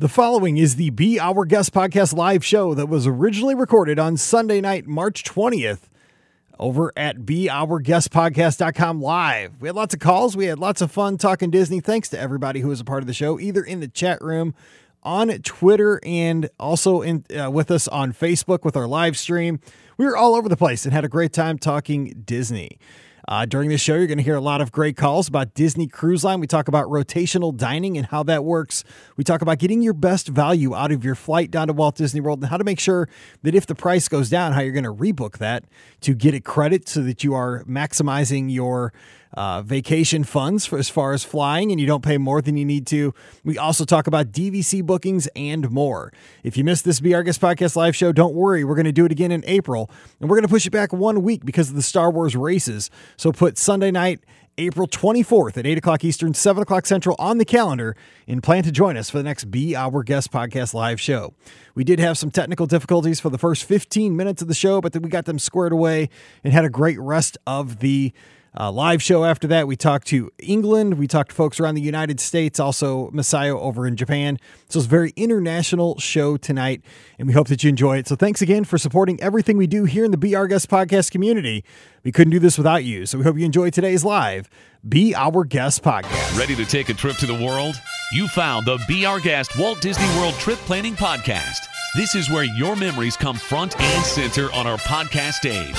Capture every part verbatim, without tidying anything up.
The following is the Be Our Guest Podcast live show that was originally recorded on Sunday night, March twentieth, over at be our guest podcast dot com live. We had lots of calls. We had lots of fun talking Disney. Thanks to everybody who was a part of the show, either in the chat room, on Twitter, and also in uh, with us on Facebook with our live stream. We were all over the place and had a great time talking Disney. Uh, during this show, you're going to hear a lot of great calls about Disney Cruise Line. We talk about rotational dining and how that works. We talk about getting your best value out of your flight down to Walt Disney World and how to make sure that if the price goes down, how you're going to rebook that to get it credit so that you are maximizing your uh, vacation funds for as far as flying and you don't pay more than you need to. We also talk about D V C bookings and more. If you missed this Be Our Guest Podcast live show, don't worry. We're going to do it again in April, and we're going to push it back one week because of the Star Wars races. So put Sunday night, April twenty-fourth at eight o'clock Eastern, seven o'clock Central on the calendar and plan to join us for the next Be Our Guest Podcast live show. We did have some technical difficulties for the first fifteen minutes of the show, but then we got them squared away and had a great rest of the Uh, live show after that. We talked to England. We talked to folks around the United States, also Masayo over in Japan. So it's a very international show tonight, and we hope that you enjoy it. So thanks again for supporting everything we do here in the Be Our Guest podcast community. We couldn't do this without you. So we hope you enjoy today's live Be Our Guest podcast. Ready to take a trip to the world? You found the Be Our Guest Walt Disney World Trip Planning Podcast. This is where your memories come front and center on our podcast stage.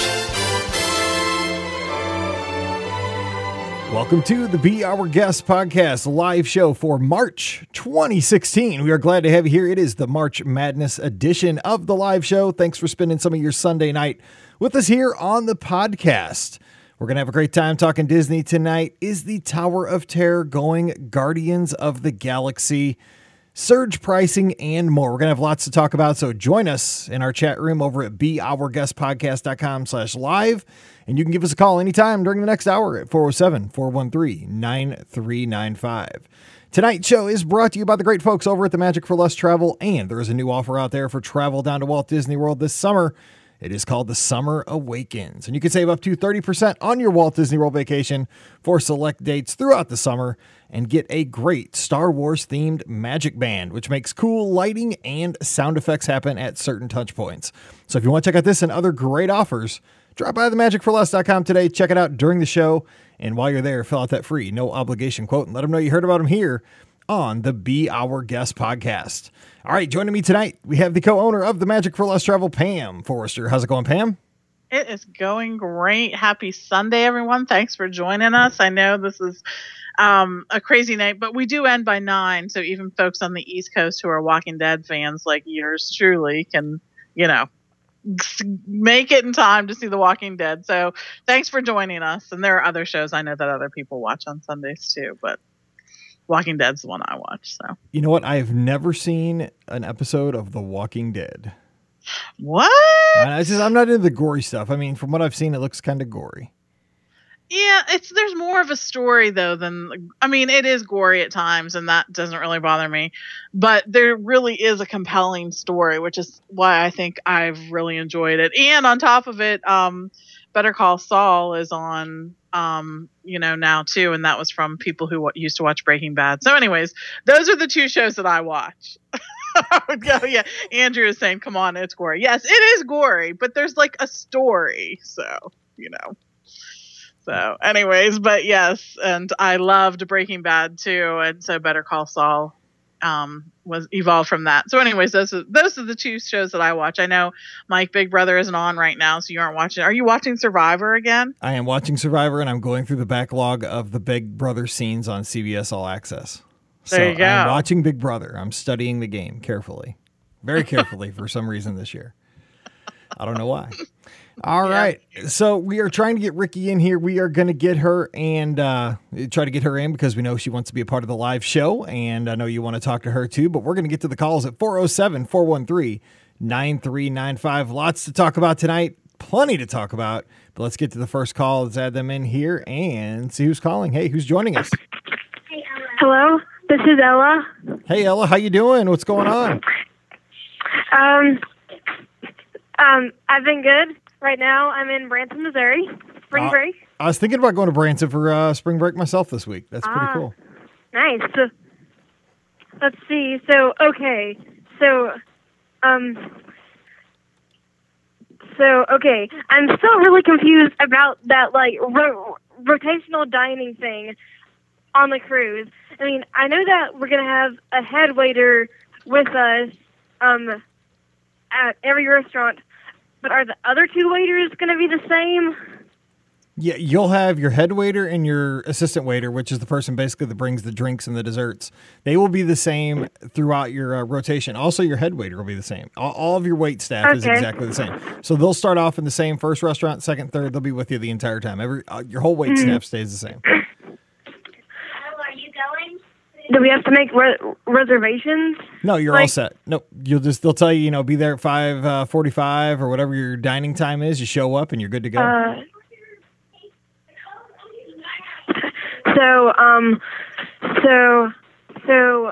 Welcome to the Be Our Guest Podcast live show for March twenty sixteen. We are glad to have you here. It is the March Madness edition of the live show. Thanks for spending some of your Sunday night with us here on the podcast. We're going to have a great time talking Disney tonight. Is the Tower of Terror going Guardians of the Galaxy? Surge pricing and more. We're going to have lots to talk about, so join us in our chat room over at be our guest podcast dot com slash live, and you can give us a call anytime during the next hour at four oh seven, four one three, nine three nine five. Tonight's show is brought to you by the great folks over at the Magic for Less Travel, and there is a new offer out there for travel down to Walt Disney World this summer. It is called the Summer Awakens, and you can save up to thirty percent on your Walt Disney World vacation for select dates throughout the summer and get a great Star Wars-themed Magic Band, which makes cool lighting and sound effects happen at certain touch points. So if you want to check out this and other great offers, drop by the magic for less dot com today, check it out during the show, and while you're there, fill out that free, no obligation quote, and let them know you heard about them here on the Be Our Guest podcast. All right, joining me tonight, we have the co-owner of the Magic for Less Travel, Pam Forrester. How's it going, Pam? It is going great. Happy Sunday, everyone. Thanks for joining us. I know this is um, a crazy night, but we do end by nine, so even folks on the East Coast who are Walking Dead fans like yours truly can, you know, make it in time to see The Walking Dead. So thanks for joining us. And there are other shows I know that other people watch on Sundays too, but Walking Dead's the one I watch. So you know what? I have never seen an episode of The Walking Dead. What? I just, I'm not into the gory stuff. I mean, from what I've seen, it looks kind of gory. Yeah, it's there's more of a story though than I mean, it is gory at times, and that doesn't really bother me. But there really is a compelling story, which is why I think I've really enjoyed it. And on top of it, um, Better Call Saul is on, um, you know, now too, and that was from people who w- used to watch Breaking Bad. So, anyways, those are the two shows that I watch. Oh, yeah, Andrew is saying, "Come on, it's gory." Yes, it is gory, but there's like a story, so you know. So, anyways, but yes, and I loved Breaking Bad too, and so Better Call Saul um, was evolved from that. So, anyways, those are, those are the two shows that I watch. I know Mike Big Brother isn't on right now, so you aren't watching. Are you watching Survivor again? I am watching Survivor, and I'm going through the backlog of the Big Brother scenes on C B S All Access. There so you go. I'm watching Big Brother. I'm studying the game carefully, very carefully for some reason this year. I don't know why. All yeah. right. So we are trying to get Ricky in here. We are going to get her and uh, try to get her in because we know she wants to be a part of the live show. And I know you want to talk to her too, but we're going to get to the calls at four oh seven, four one three, nine three nine five. Lots to talk about tonight. Plenty to talk about. But let's get to the first call. Let's add them in here and see who's calling. Hey, who's joining us? Hello, this is Ella. Hey, Ella. How you doing? What's going on? Um, um, I've been good. Right now, I'm in Branson, Missouri. Spring uh, break. I was thinking about going to Branson for uh, spring break myself this week. That's pretty ah, cool. Nice. let's see. So, okay. So, um, so, okay. I'm still really confused about that, like, ro- rotational dining thing on the cruise. I mean, I know that we're going to have a head waiter with us, um, at every restaurant, but are the other two waiters going to be the same? Yeah, you'll have your head waiter and your assistant waiter, which is the person basically that brings the drinks and the desserts. They will be the same throughout your uh, rotation. Also, your head waiter will be the same. All, all of your wait staff is Okay. exactly the same. So they'll start off in the same first restaurant, second, third. They'll be with you the entire time. Every uh, your whole wait staff stays the same. Do we have to make re- reservations? No, you're all Like- set. Nope. You'll just they'll tell you, you know, be there at five uh, forty-five or whatever your dining time is. You show up and you're good to go. Uh, so, um, so, so,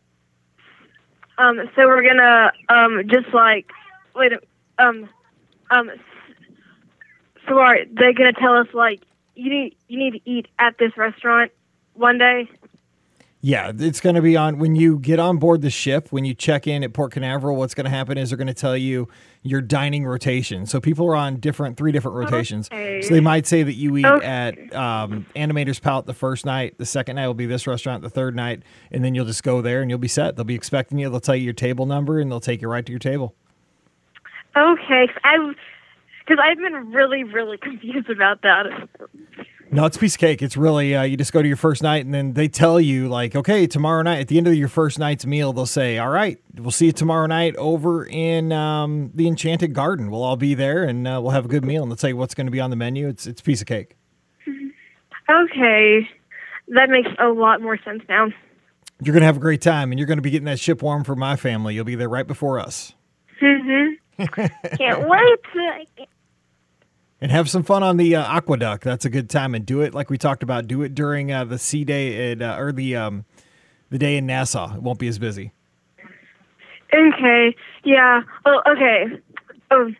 um, so we're gonna, um, just like, wait, a- um, um, so are they gonna tell us, like, you need, you need to eat at this restaurant one day? Yeah, it's going to be on when you get on board the ship, when you check in at Port Canaveral, what's going to happen is they're going to tell you your dining rotation. So people are on different, three different rotations. Okay. So they might say that you eat Okay. at um, Animator's Palette the first night, the second night will be this restaurant, the third night, and then you'll just go there and you'll be set. They'll be expecting you. They'll tell you your table number and they'll take you right to your table. Okay, I've, because I've been really, really confused about that. No, it's a piece of cake. It's really, uh, you just go to your first night and then they tell you, like, okay, tomorrow night, at the end of your first night's meal, they'll say, all right, we'll see you tomorrow night over in um, the Enchanted Garden. We'll all be there and uh, we'll have a good meal. And they'll tell you what's going to be on the menu. It's, it's a piece of cake. Okay, that makes a lot more sense now. You're going to have a great time and you're going to be getting that ship warm for my family. You'll be there right before us. Mm-hmm. Can't wait to... And have some fun on the uh, aqueduct. That's a good time. And do it like we talked about. Do it during uh, the sea day at, uh, or the um, the day in Nassau. It won't be as busy. Okay, yeah. Oh, okay. Um,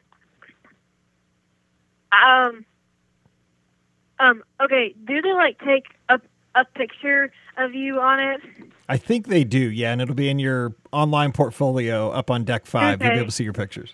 um, um, okay, do they, like, take a, a picture of you on it? I think they do, yeah. And it'll be in your online portfolio up on deck five. You'll be Okay. able to see your pictures.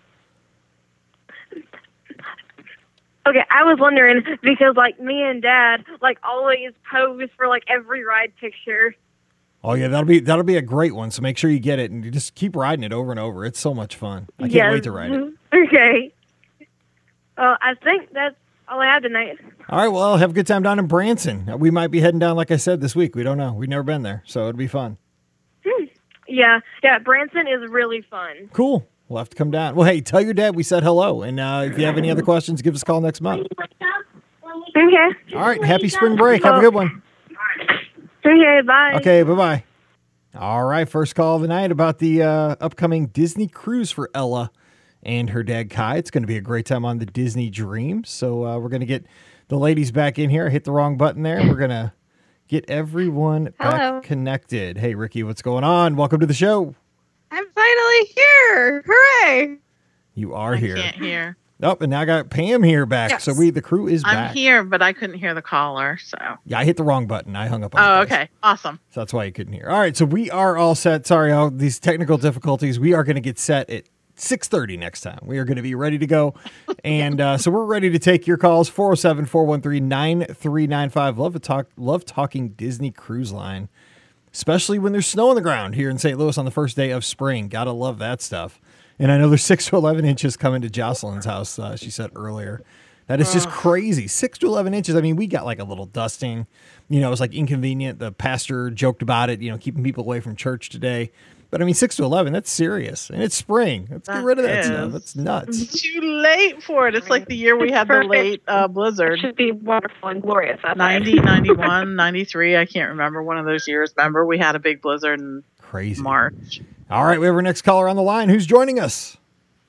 Okay, I was wondering, because, like, me and Dad, like, always pose for, like, every ride picture. Oh yeah, that'll be that'll be a great one. So make sure you get it and you just keep riding it over and over. It's so much fun. I can't Yes. wait to ride it. Okay. Well, I think that's all I have tonight. All right, well, have a good time down in Branson. We might be heading down, like I said, this week. We don't know. We've never been there, so it'd be fun. Yeah, yeah, Branson is really fun. Cool. We'll have to come down. Well, hey, tell your dad we said hello. And uh, if you have any other questions, give us a call next month. Okay. All right, happy spring break. Have a good one. Okay, bye. Okay, bye-bye. All right, first call of the night about the uh, upcoming Disney cruise for Ella and her dad, Kai. It's going to be a great time on the Disney Dream. So uh, we're going to get the ladies back in here. I hit the wrong button there. We're going to get everyone Hello. back connected. Hey, Ricky, what's going on? Welcome to the show. I'm finally here! Hooray! You are I here. can't hear. Oh, and now I got Pam here back. Yes. So we the crew is I'm back. here, but I couldn't hear the caller. So. Yeah, I hit the wrong button. I hung up on Oh, you guys. okay. Awesome. So that's why you couldn't hear. All right, so we are all set. Sorry, all these technical difficulties. We are going to get set at six thirty next time. We are going to be ready to go. And uh, so we're ready to take your calls. four oh seven, four one three, nine three nine five. Love to talk. Love talking Disney Cruise Line, especially when there's snow on the ground here in Saint Louis on the first day of spring. Gotta love that stuff. And I know there's six to eleven inches coming to Jocelyn's house, uh, she said earlier. That is just crazy. six to eleven inches. I mean, we got like a little dusting. You know, it was like inconvenient. The pastor joked about it, you know, keeping people away from church today. But I mean, six to eleven, that's serious. And it's spring. Let's get That rid of that is. stuff. That's nuts. It's too late for it. It's like the year we had the Perfect. late uh, It blizzard. should be wonderful and glorious. out there. ninety, ninety-one, ninety-three. I can't remember one of those years. Remember, we had a big blizzard in Crazy. March. All right, we have our next caller on the line. Who's joining us?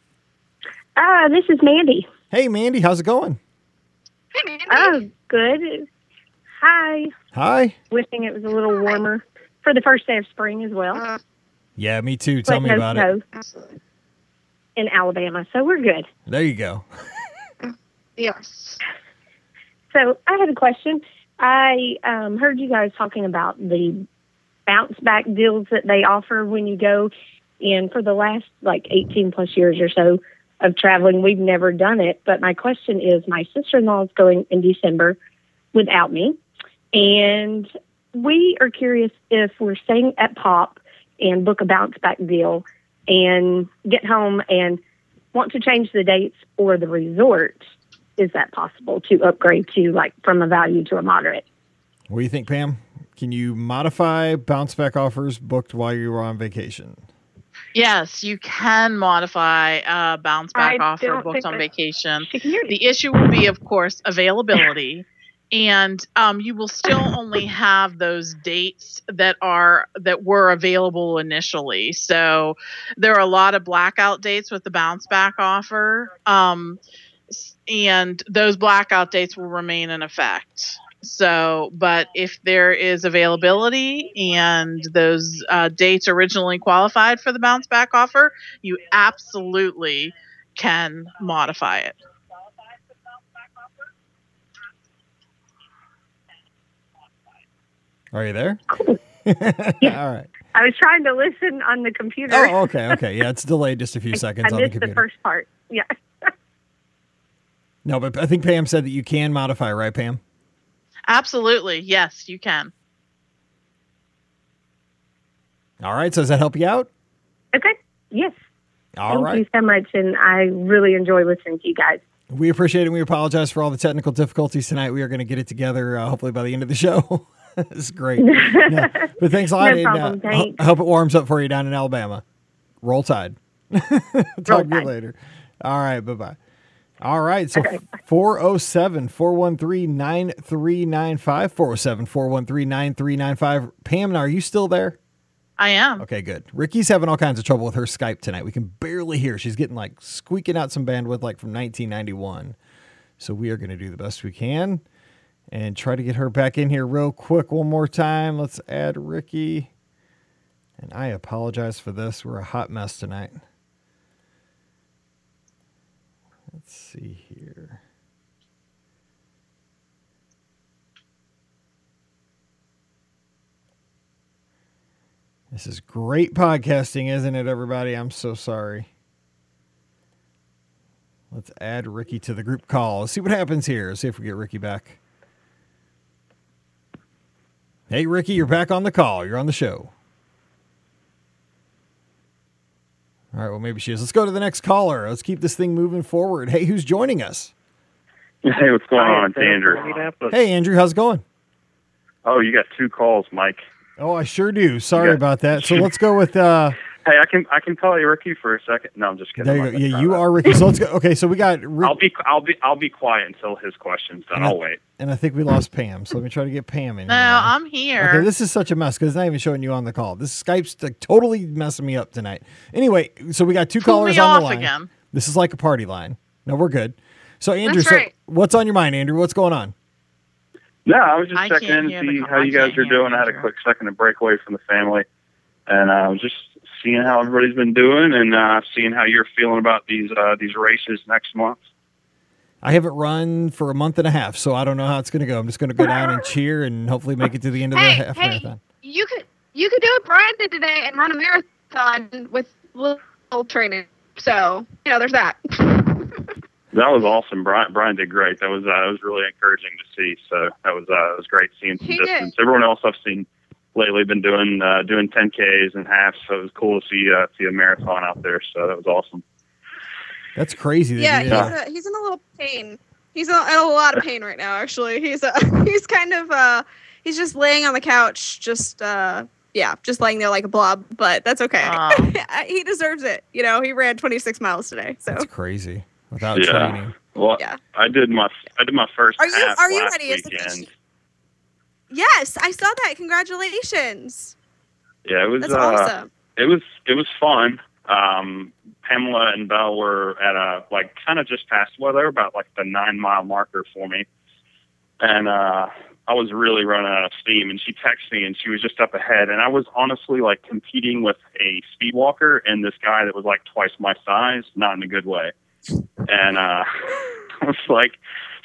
Uh, this is Mandy. Hey, Mandy, how's it going? Oh, good. Hi. Hi. Wishing it was a little warmer for the first day of spring as well. Yeah, me too. Tell But me no about it. snow in Alabama, so we're good. There you go. Yes. So I had a question. I um, heard you guys talking about the bounce back deals that they offer when you go. And for the last like eighteen plus years or so of traveling, we've never done it. But my question is, my sister-in-law is going in December without me. And we are curious if we're staying at Pop and book a bounce back deal and get home and want to change the dates or the resort. Is that possible to upgrade to like from a value to a moderate? What do you think, Pam? Can you modify bounce back offers booked while you were on vacation? Yes, you can modify a bounce back I offer don't booked think on that- vacation. She can hear me. The issue will be, of course, availability. And um, you will still only have those dates that are that were available initially. So there are a lot of blackout dates with the bounce back offer, um, s- and those blackout dates will remain in effect. So, but if there is availability and those uh, dates originally qualified for the bounce back offer, you absolutely can modify it. Are you there? Cool. All right. I was trying to listen on the computer. Oh, okay, okay. Yeah, it's delayed just a few seconds I on the missed computer. the first part. Yeah. No, but I think Pam said that you can modify, right, Pam? Absolutely. Yes, you can. All right, so does that help you out? Okay. Yes. All Thank right. you so much. And I really enjoy listening to you guys. We appreciate it, and we apologize for all the technical difficulties tonight. We are going to get it together, uh, hopefully, by the end of the show. It's great. Yeah. But thanks a lot. No and, problem. uh, ho- Thanks. I hope it warms up for you down in Alabama. Roll Tide. Talk Roll to you Tide. later. All right, bye-bye. All right, so Okay. four oh seven, four one three, nine three nine five, four oh seven, four one three, nine three nine five. Pam, are you still there? I am. Okay, good. Ricky's having all kinds of trouble with her Skype tonight. We can barely hear. She's getting like squeaking out some bandwidth like from nineteen ninety-one. So we are going to do the best we can and try to get her back in here real quick one more time. Let's add Ricky. And I apologize for this. We're a hot mess tonight. Let's see here. This is great podcasting, isn't it, everybody? I'm so sorry. Let's add Ricky to the group call. Let's see what happens here. Let's see if we get Ricky back. Hey, Ricky, you're back on the call. You're on the show. All right, well, maybe she is. Let's go to the next caller. Let's keep this thing moving forward. Hey, who's joining us? Hey, what's going on? It's Andrew. Hey, Andrew, how's it going? Oh, you got two calls, Mike. Oh, I sure do. Sorry Okay. about that. So let's go with... Uh, Hey, I can I can call you Ricky for a second. No, I'm just kidding. there you I'm go. not gonna Yeah, try you that. are Ricky. So let's go. Okay, so we got... Rick, I'll be I'll be I'll be quiet until his question's done. And I- I'll wait. and I think we lost Pam. So let me try to get Pam in No, here. now. I'm here. Okay, this is such a mess because it's not even showing you on the call. This Skype's like, totally messing me up tonight. Anyway, so we got two Pull callers me on the off line. again. This is like a party line. No, we're good. So Andrew, That's so right. what's on your mind, Andrew? What's going on? No, I was just I checking can't in hear to the see co- how I you guys can't are hear doing. the I had a Andrew. quick second to break away from the family, and uh, I was just seeing how everybody's been doing and uh, seeing how you're feeling about these uh, these races next month. I haven't run for a month and a half, so I don't know how it's going to go. I'm just going to go down and cheer and hopefully make it to the end of Hey, the half hey. marathon. You could you could do what Brian did today and run a marathon with little training. So you know, there's that. That was awesome. Brian Brian did great. That was uh, that was really encouraging to see. So that was uh, it was great seeing some He did. distance. Everyone else I've seen lately been doing uh, doing ten Ks and halves. So it was cool to see uh, see a marathon out there. So that was awesome. That's crazy. that Yeah, you he's, did Yeah. that. a, he's in a little pain. He's in a, in a lot of pain right now. Actually, he's uh, he's kind of uh, he's just laying on the couch, just uh, yeah, just laying there like a blob. But that's okay. Oh. He deserves it. You know, he ran twenty-six miles today. So That's crazy without Yeah. training. Well, Yeah. I did my I did my first Are you- half are you last ready? Is the weekend. question- yes, I saw that. Congratulations. Yeah, it was That's uh, awesome. it was it was fun. Um, Pamela and Belle were at a like kind of just past well, they were about like the nine mile marker for me, and uh, I was really running out of steam. And she texted me, and she was just up ahead, and I was honestly like competing with a speed walker and this guy that was like twice my size, not in a good way. And uh, I was like,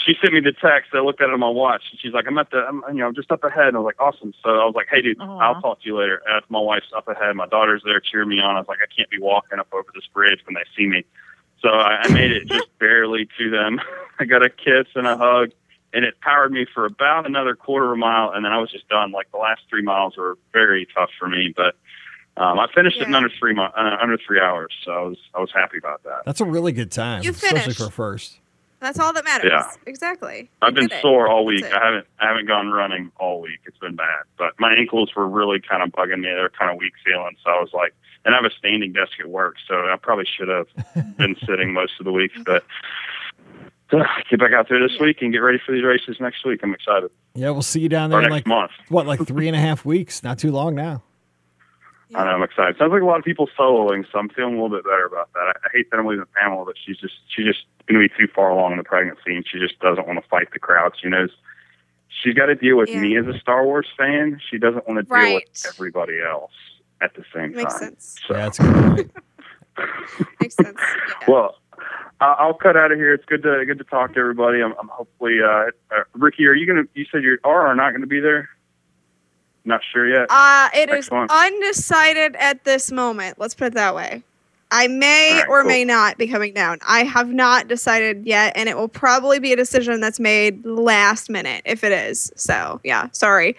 she sent me the text. I looked at it on my watch. And she's like, I'm at the, I'm, you know, I'm just up ahead. And I was like, awesome. So I was like, hey, dude, Aww. I'll talk to you later. And my wife's up ahead. My daughter's there cheering me on. I was like, I can't be walking up over this bridge when they see me. So I, I made it just barely to them. I got a kiss and a hug, and it powered me for about another quarter of a mile. And then I was just done. Like the last three miles were very tough for me, but um, I finished Yeah. it in under three, mi- uh, under three hours. So I was, I was happy about that. That's a really good time, You especially finished. for a first. That's all that matters. Yeah. Exactly. I've You been did it. sore all week. That's it. I haven't I haven't gone running all week. It's been bad. But my ankles were really kind of bugging me. They were kind of weak feeling. So I was like, and I have a standing desk at work, so I probably should have been sitting most of the week. But uh, get back out there this week and get ready for these races next week. I'm excited. Yeah, we'll see you down Or there in next like, month. what, like three and a half weeks? Not too long now. I know, I'm excited. Sounds like a lot of people soloing, so I'm feeling a little bit better about that. I, I hate that I'm leaving Pamela, but she's just she's just going to be too far along in the pregnancy, and she just doesn't want to fight the crowd. She knows she's got to deal with Yeah. me as a Star Wars fan. She doesn't want to deal Right. with everybody else at the same Makes time. sense. So, Yeah, that's a good point. Makes sense. Yeah. well, I- I'll cut out of here. It's good to good to talk to everybody. I'm, I'm hopefully uh, uh, Ricky. Are you gonna? You said you are or not going to be there? Not sure yet. Uh, it is Excellent. undecided at this moment. Let's put it that way. I may All right, or cool. may not be coming down. I have not decided yet, and it will probably be a decision that's made last minute if it is. So, yeah, sorry.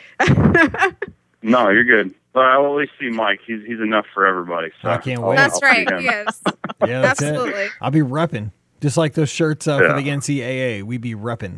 No, you're good. Well, I'll at least see Mike. He's he's enough for everybody. So I can't I'll- wait. That's I'll see right. him. Yes, Yeah, that's it. absolutely. I'll be repping. Just like those shirts uh, for Yeah. the N C A A. We be repping.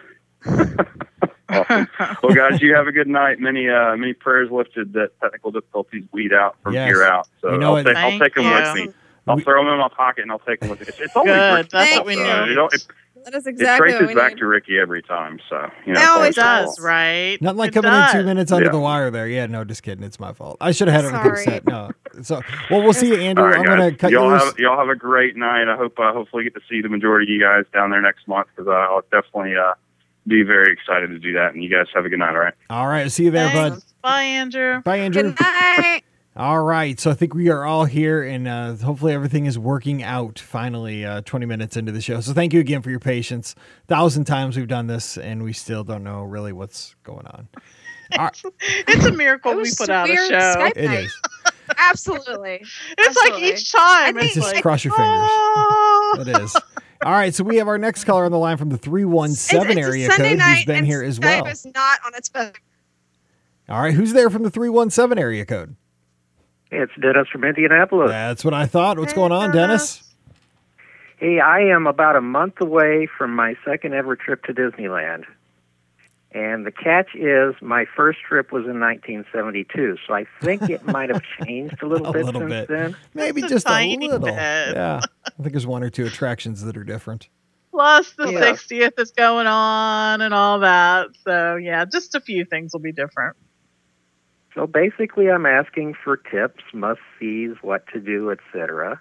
Awesome. Well, guys, you have a good night. Many uh, many prayers lifted that technical difficulties weed out from Yes. here out. So You know I'll, what- take, I'll Thank take them you. with me. I'll We- throw them in my pocket and I'll take them with me. It's, it's only Good. Ricky, That's Thank what we you. so, need. you know, it, That is it exactly what traces we back need. to Ricky every time. So you know, It it's always always It my does, fault. right? Not like It coming in two does. minutes under Yeah. the wire there. Yeah, no, just kidding. It's my fault. I should have had it on Sorry. set. No. So, well, we'll see you, Andrew. All right, I'm going to guys. cut y'all you loose. have y'all have a great night. I hope uh, hopefully get to see the majority of you guys down there next month because I'll definitely uh, be very excited to do that. And you guys have a good night. All right. All right. See you there, Thanks. bud. Bye, Andrew. Bye, Andrew. Good night. All right. So I think we are all here, and uh, hopefully everything is working out finally uh, twenty minutes into the show. So thank you again for your patience. Thousand times we've done this, and we still don't know really what's going on. All right. It's a miracle It we was put out a weird show. Skype It night. is. Absolutely. It's like Absolutely. each time. I It's think- Just like, cross your fingers. oh. It is. All right. So we have our next caller on the line from the three one seven It's- it's a area Sunday code night who's been and here as Skype well. is not on its phone. All right. Who's there from the three one seven area code? It's Dennis from Indianapolis. That's what I thought. What's going on, Dennis? Hey, I am about a month away from my second ever trip to Disneyland. And the catch is my first trip was in nineteen seventy-two, so I think it might have changed a little A bit little since bit. then. Maybe Just a just a, tiny little. bit. Yeah. I think there's one or two attractions that are different. Plus the Yeah. sixtieth is going on and all that. So yeah, just a few things will be different. So basically I'm asking for tips, must-sees, what to do, et cetera.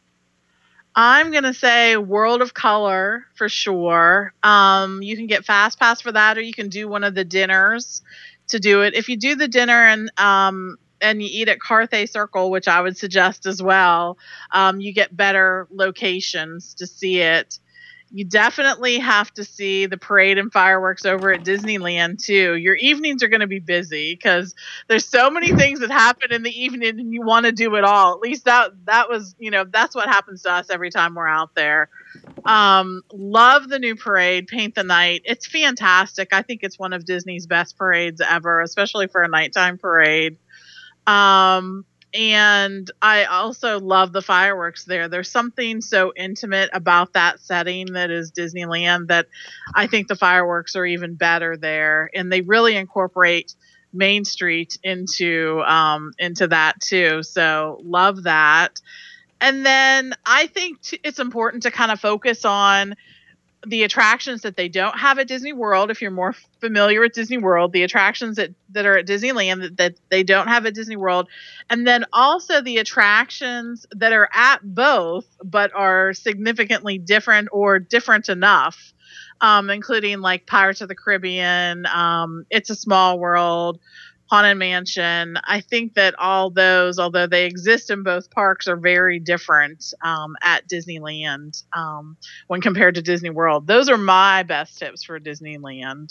I'm gonna say World of Color for sure. Um, you can get Fast Pass for that, or you can do one of the dinners to do it. If you do the dinner and um, and you eat at Carthay Circle, which I would suggest as well, um, you get better locations to see it. You definitely have to see the parade and fireworks over at Disneyland too. Your evenings are going to be busy because there's so many things that happen in the evening and you want to do it all. At least that that was, you know, that's what happens to us every time we're out there. Um, love the new parade, Paint the Night. It's fantastic. I think it's one of Disney's best parades ever, especially for a nighttime parade. Um, And I also love the fireworks there. There's something so intimate about that setting that is Disneyland that I think the fireworks are even better there. And they really incorporate Main Street into um, into that too. So love that. And then I think t- it's important to kind of focus on the attractions that they don't have at Disney World. If you're more familiar with Disney World, the attractions that, that are at Disneyland that, that they don't have at Disney World. And then also the attractions that are at both, but are significantly different or different enough, um, including like Pirates of the Caribbean, um, It's a Small World, Haunted Mansion. I think that all those, although they exist in both parks, are very different um, at Disneyland um, when compared to Disney World. Those are my best tips for Disneyland.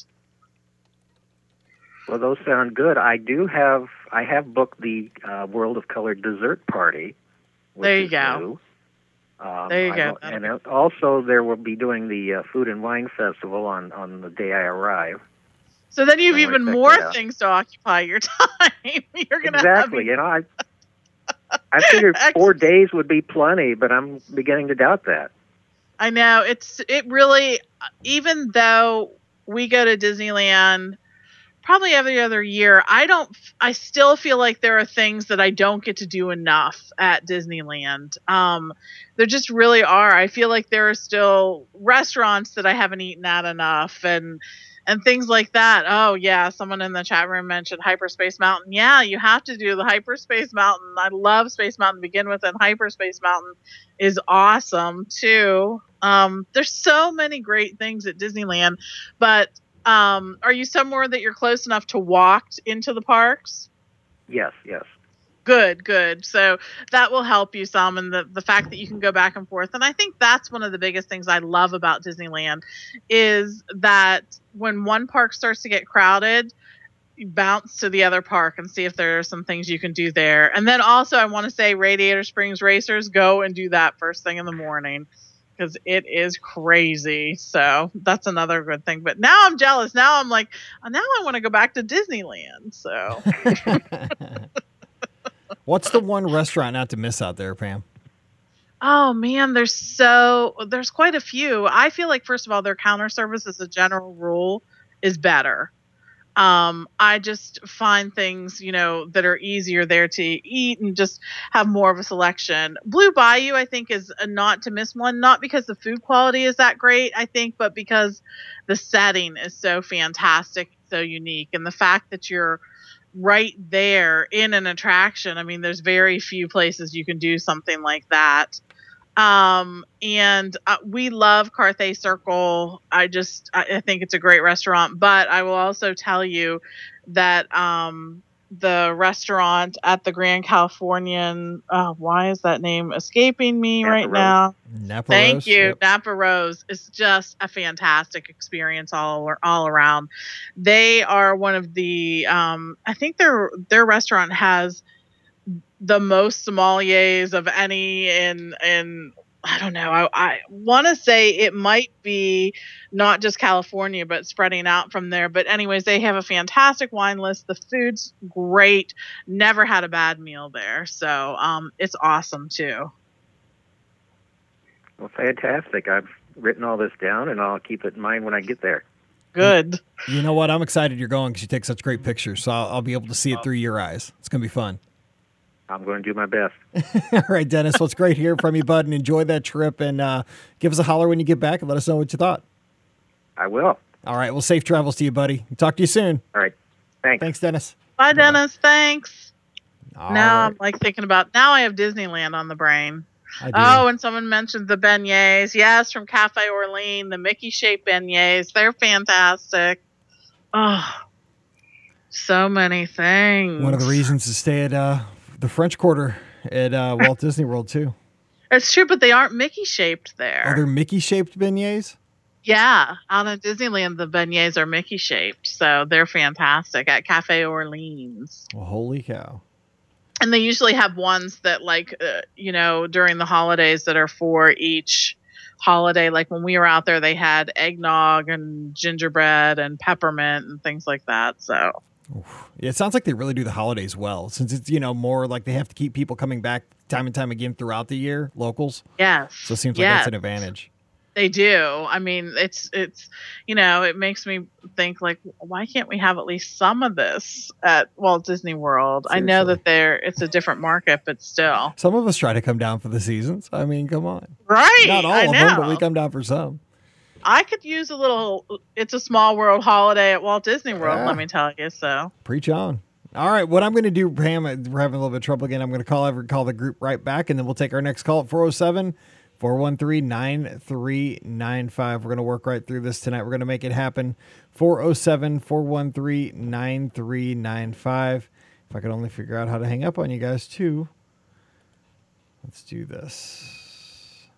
Well, those sound good. I do have, I have booked the uh, World of Color dessert party. Which There you is go. new. Um, There you I go. don't- And also, there will be doing the uh, Food and Wine Festival on, on the day I arrive. So then you've I wanna even check more that out. things to occupy your time. You're gonna Exactly. have You know, I I figured four days would be plenty, but I'm beginning to doubt that. I know it's it really, even though we go to Disneyland probably every other year, I don't I still feel like there are things that I don't get to do enough at Disneyland. Um there just really are. I feel like there are still restaurants that I haven't eaten at enough, and and things like that. Oh yeah, someone in the chat room mentioned Hyperspace Mountain. Yeah, you have to do the Hyperspace Mountain. I love Space Mountain to begin with, and Hyperspace Mountain is awesome too. Um, there's so many great things at Disneyland, but um, are you somewhere that you're close enough to walk into the parks? Yes, yes. Good, good. So that will help you some, and the, the fact that you can go back and forth. And I think that's one of the biggest things I love about Disneyland is that when one park starts to get crowded, you bounce to the other park and see if there are some things you can do there. And then also I want to say Radiator Springs Racers, go and do that first thing in the morning because it is crazy. So that's another good thing. But now I'm jealous. Now I'm like, oh, now I want to go back to Disneyland. So What's the one restaurant not to miss out there, Pam? oh man, there's so there's quite a few. I feel like first of all, their counter service as a general rule is better. Um, I just find things, you know, that are easier there to eat and just have more of a selection. Blue Bayou, I think, is a not to miss one, not because the food quality is that great, I think, but because the setting is so fantastic, so unique, and the fact that you're right there in an attraction. I mean, there's very few places you can do something like that. Um, and uh, we love Carthay Circle. I just, I, I think it's a great restaurant, but I will also tell you that, um, the restaurant at the Grand Californian, uh, why is that name escaping me Napa right Rose. now? Napa Thank Rose? you. Yep. Napa Rose is just a fantastic experience all all around. They are one of the um I think their their restaurant has the most sommeliers of any in in I don't know. I, I want to say it might be not just California, but spreading out from there. But anyways, they have a fantastic wine list. The food's great. Never had a bad meal there. So um, it's awesome too. Well, fantastic. I've written all this down, and I'll keep it in mind when I get there. Good. You know what? I'm excited you're going because you take such great pictures, so I'll, I'll be able to see it through your eyes. It's going to be fun. I'm going to do my best. All right, Dennis. Well, it's great hearing from you, bud, and enjoy that trip. And uh, give us a holler when you get back and let us know what you thought. I will. All right. Well, safe travels to you, buddy. Talk to you soon. All right. Thanks. Thanks, Dennis. Bye, Dennis. Thanks. All now right. I'm like thinking about, now I have Disneyland on the brain. I do. Oh, and someone mentioned the beignets. Yes, from Cafe Orleans, the Mickey shaped beignets. They're fantastic. Oh, so many things. One of the reasons to stay at uh, the French Quarter at uh, Walt Disney World, too. It's true, but they aren't Mickey shaped there. Are there Mickey-shaped beignets? Yeah, out in Disneyland, the beignets are Mickey shaped, so they're fantastic at Cafe Orleans. Well, holy cow. And they usually have ones that, like, uh, you know, during the holidays that are for each holiday. Like when we were out there, they had eggnog and gingerbread and peppermint and things like that. So Oof. Yeah, it sounds like they really do the holidays well, since it's, you know, more like they have to keep people coming back time and time again throughout the year, locals. yes, So it seems like yes. that's an advantage. They do. I mean, it's, it's, you know, it makes me think like, why can't we have at least some of this at Walt Disney World? I know Seriously. that there, it's a different market, but still. Some of us try to come down for the seasons. I mean, come on. Right. Not all I of know. them, but we come down for some. I could use a little, it's a small world holiday at Walt Disney World, Yeah. let me tell you. So Preach on. All right, what I'm going to do, Pam, we're having a little bit of trouble again. I'm going to call every, call the group right back, and then we'll take our next call at four oh seven, four one three, nine three nine five. We're going to work right through this tonight. We're going to make it happen. four oh seven, four one three, nine three nine five. If I could only figure out how to hang up on you guys, too. Let's do this.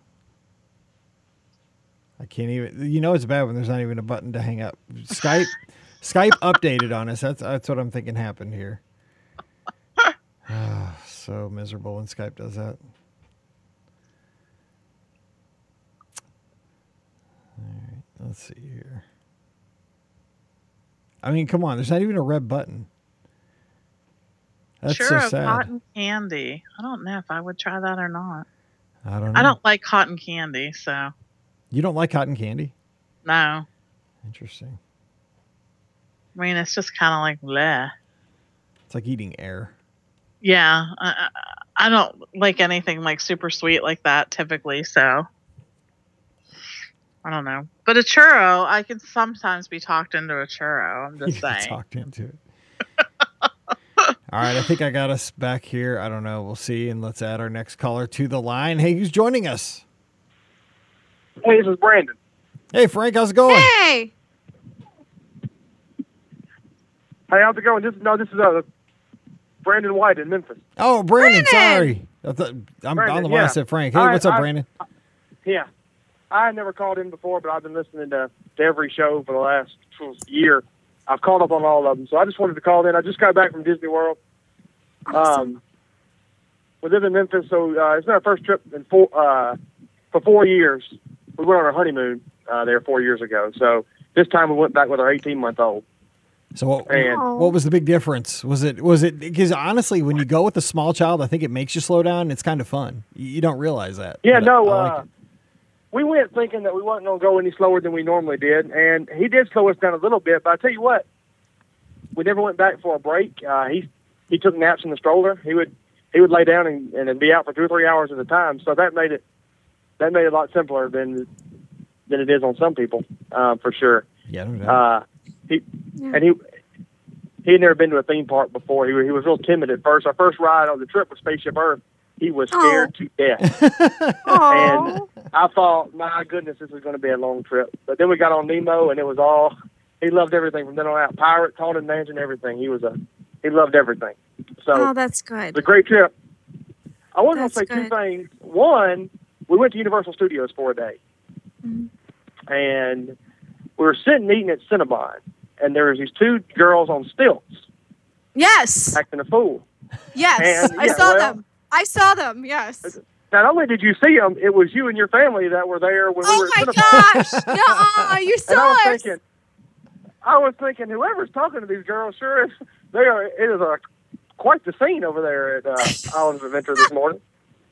I can't even... You know it's bad when there's not even a button to hang up. Skype Skype updated on us. That's, that's what I'm thinking happened here. Oh, so miserable when Skype does that. All right, let's see here. I mean, come on. There's not even a red button. That's sure, so sad. Cotton candy. I don't know if I would try that or not. I don't know. I don't like cotton candy, so. You don't like cotton candy? No. Interesting. I mean, it's just kind of like bleh. It's like eating air. Yeah. I, I don't like anything like super sweet like that typically, so. I don't know. But a churro, I can sometimes be talked into a churro. I'm just You saying. talked into it. All right, I think I got us back here. I don't know. We'll see. And let's add our next caller to the line. Hey, who's joining us? Hey, this is Brandon. Hey, Frank, how's it going? Hey! Hey, how's it going? This no, this is uh, Brandon White in Memphis. Oh, Brandon, Brandon! sorry. I thought, I'm Brandon, on the line. yeah. I said Frank. Hey, I- what's up, I- Brandon? Yeah, I never called in before, but I've been listening to, to every show for the last year. I've called up on all of them, so I just wanted to call in. I just got back from Disney World. Awesome. Um, we live in Memphis, so uh, it's been our first trip in four, uh, for four years. We went on our honeymoon uh, there four years ago. So this time we went back with our eighteen-month-old. So what, And- what was the big difference? Was it was it because honestly, when you go with a small child, I think it makes you slow down. It's kind of fun. You, you don't realize that. Yeah, But no, I like uh, it. we went thinking that we wasn't going to go any slower than we normally did, and he did slow us down a little bit. But I tell you what, we never went back for a break. Uh, he he took naps in the stroller. He would he would lay down and, and be out for two or three hours at a time. So that made it that made it a lot simpler than than it is on some people, uh, for sure. Yeah, no doubt. Uh, he Yeah. and he he had never been to a theme park before. He was- he was real timid at first. Our first ride on the trip was Spaceship Earth. He was scared to death. Aw. And I thought, my goodness, this is going to be a long trip. But then we got on Nemo, and it was all, he loved everything from then on out. Pirates, Haunted Mansion, everything. He was a, he loved everything. So Oh, that's it's good. a great trip. I was going to say That's two good. things. One, we went to Universal Studios for a day. Mhm. And we were sitting eating at Cinnabon, and there was these two girls on stilts Yes. acting a fool. Yes. And, I yeah, saw well- them. I saw them. Yes. Not only did you see them, it was you and your family that were there when we Oh were my at Cinnabon. gosh. No, you And I saw was us. thinking, I was thinking, whoever's talking to these girls, sure is. They are. It is a quite the scene over there at uh, Islands of Adventure this morning.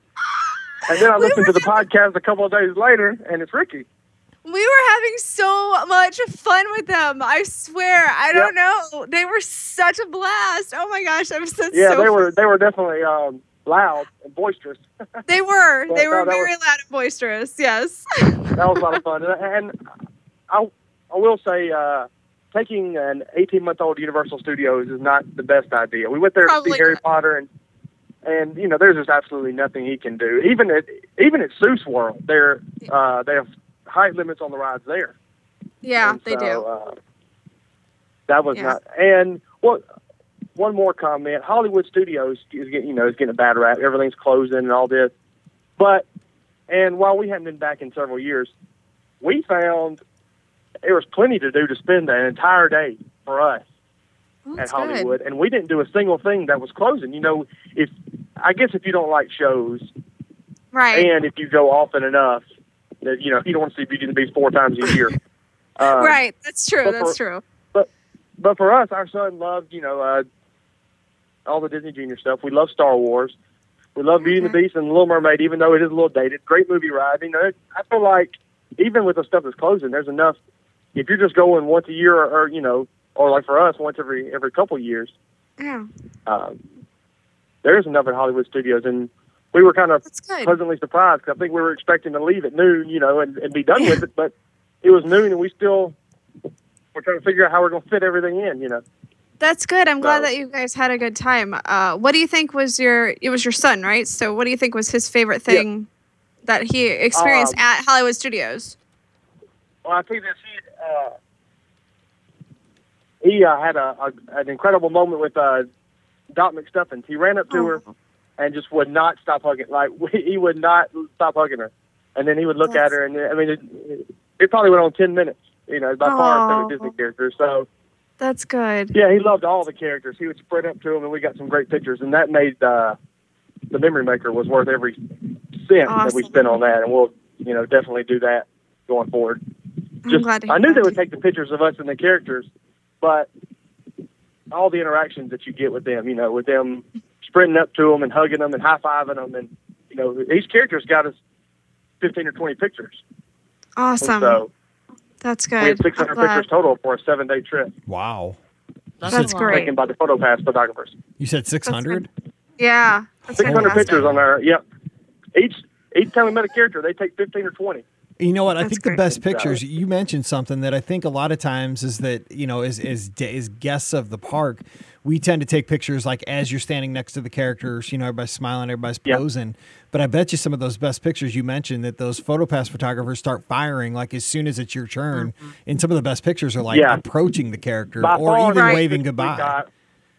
And then I We listened were to the podcast a couple of days later, and it's Ricky. We were having so much fun with them. I swear. I don't know. They were such a blast. Oh my gosh. I'm so Yeah, so they were. They were definitely um, loud and boisterous. They were. But, They no, were that very was- loud and boisterous. Yes. That was a lot of fun. And, and I, I will say, uh, taking an eighteen-month-old to Universal Studios is not the best idea. We went there to Probably see Harry not. Potter, and and you know, there's just absolutely nothing he can do. Even at even at Seuss World, there uh, they have height limits on the rides there. Yeah, And they so, do. Uh, that was Yeah. not. And what? One more comment: Hollywood Studios is getting, you know, is getting a bad rap. Everything's closing and all this. But and while we hadn't been back in several years, we found there was plenty to do to spend an entire day for us Oh, at that's Hollywood, and we didn't do a single thing that was closing. You know, if I guess if you don't like shows, good. Right. and if you go often enough, that you know, you don't want to see Beauty and the Beast four times a year. Um, right. That's true. but That's for- true. But for us, our son loved, you know, uh, all the Disney Junior stuff. We love Star Wars. We love Beauty and the Okay. Beast and Little Mermaid, even though it is a little dated. Great movie ride. You know, it, I feel like even with the stuff that's closing, there's enough. If you're just going once a year, or, or you know, or like for us, once every every couple of years, Yeah. um, there's enough at Hollywood Studios. And we were kind of That's good. pleasantly surprised because I think we were expecting to leave at noon, you know, and, and be done with it. But it was noon, and we still we're trying to figure out how we're going to fit everything in, you know. That's good. I'm glad So- that you guys had a good time. Uh, what do you think was your? It was your son, right? So, what do you think was his favorite thing that he experienced Um, at Hollywood Studios? Well, I tell you this, he, uh, he uh, had a, a an incredible moment with uh, Doc McStuffins. He ran up to Oh. her and just would not stop hugging. Like he would not stop hugging her, and then he would look That's- at her, and I mean, it, it probably went on ten minutes. You know, by far his favorite Aw. Disney character. So That's good. yeah, he loved all the characters. He would sprint up to them, and we got some great pictures, and that made uh, the Memory Maker was worth every cent that we Awesome. spent on that, and we'll you know definitely do that going forward. I'm Just, glad to hear I knew they that. would take the pictures of us and the characters, but all the interactions that you get with them, you know, with them sprinting up to them and hugging them and high fiving them, and you know, these characters got us fifteen or twenty pictures. Awesome. And so That's we had good. six hundred I'm glad. pictures total for a seven day trip, Wow. That's, That's a lot. great. taken by the PhotoPass photographers. You said six hundred? Yeah. That's Six hundred fantastic. pictures on there. Yep. Each each time we met a character, they take fifteen or twenty. You know what? I That's think the great. best pictures, you mentioned something that I think a lot of times is that, you know, as, as, as guests of the park, we tend to take pictures like as you're standing next to the characters, you know, everybody's smiling, everybody's Yeah. posing. But I bet you some of those best pictures you mentioned that those PhotoPass photographers start firing like as soon as it's your turn. And some of the best pictures are like Yeah. approaching the character By or far, even the best waving pictures we goodbye. got-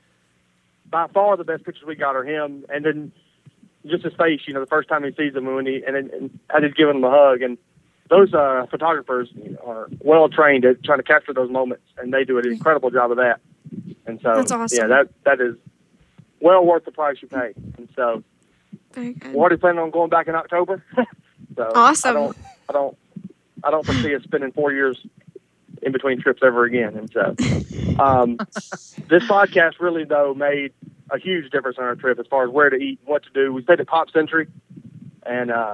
by far, the best pictures we got are him, and then just his face. You know, the first time he sees them, when he and, then- and I just giving him a hug. And those uh, photographers you know, are well trained at trying to capture those moments, and they do an incredible job of that. And so, That's awesome. yeah, that that is well worth the price you pay. And so, Very good. we're already planning on going back in October. so Awesome. I don't, I don't, I don't foresee us spending four years in between trips ever again. And so, um, this podcast really though made a huge difference on our trip as far as where to eat, what to do. We stayed at Pop Century, and uh,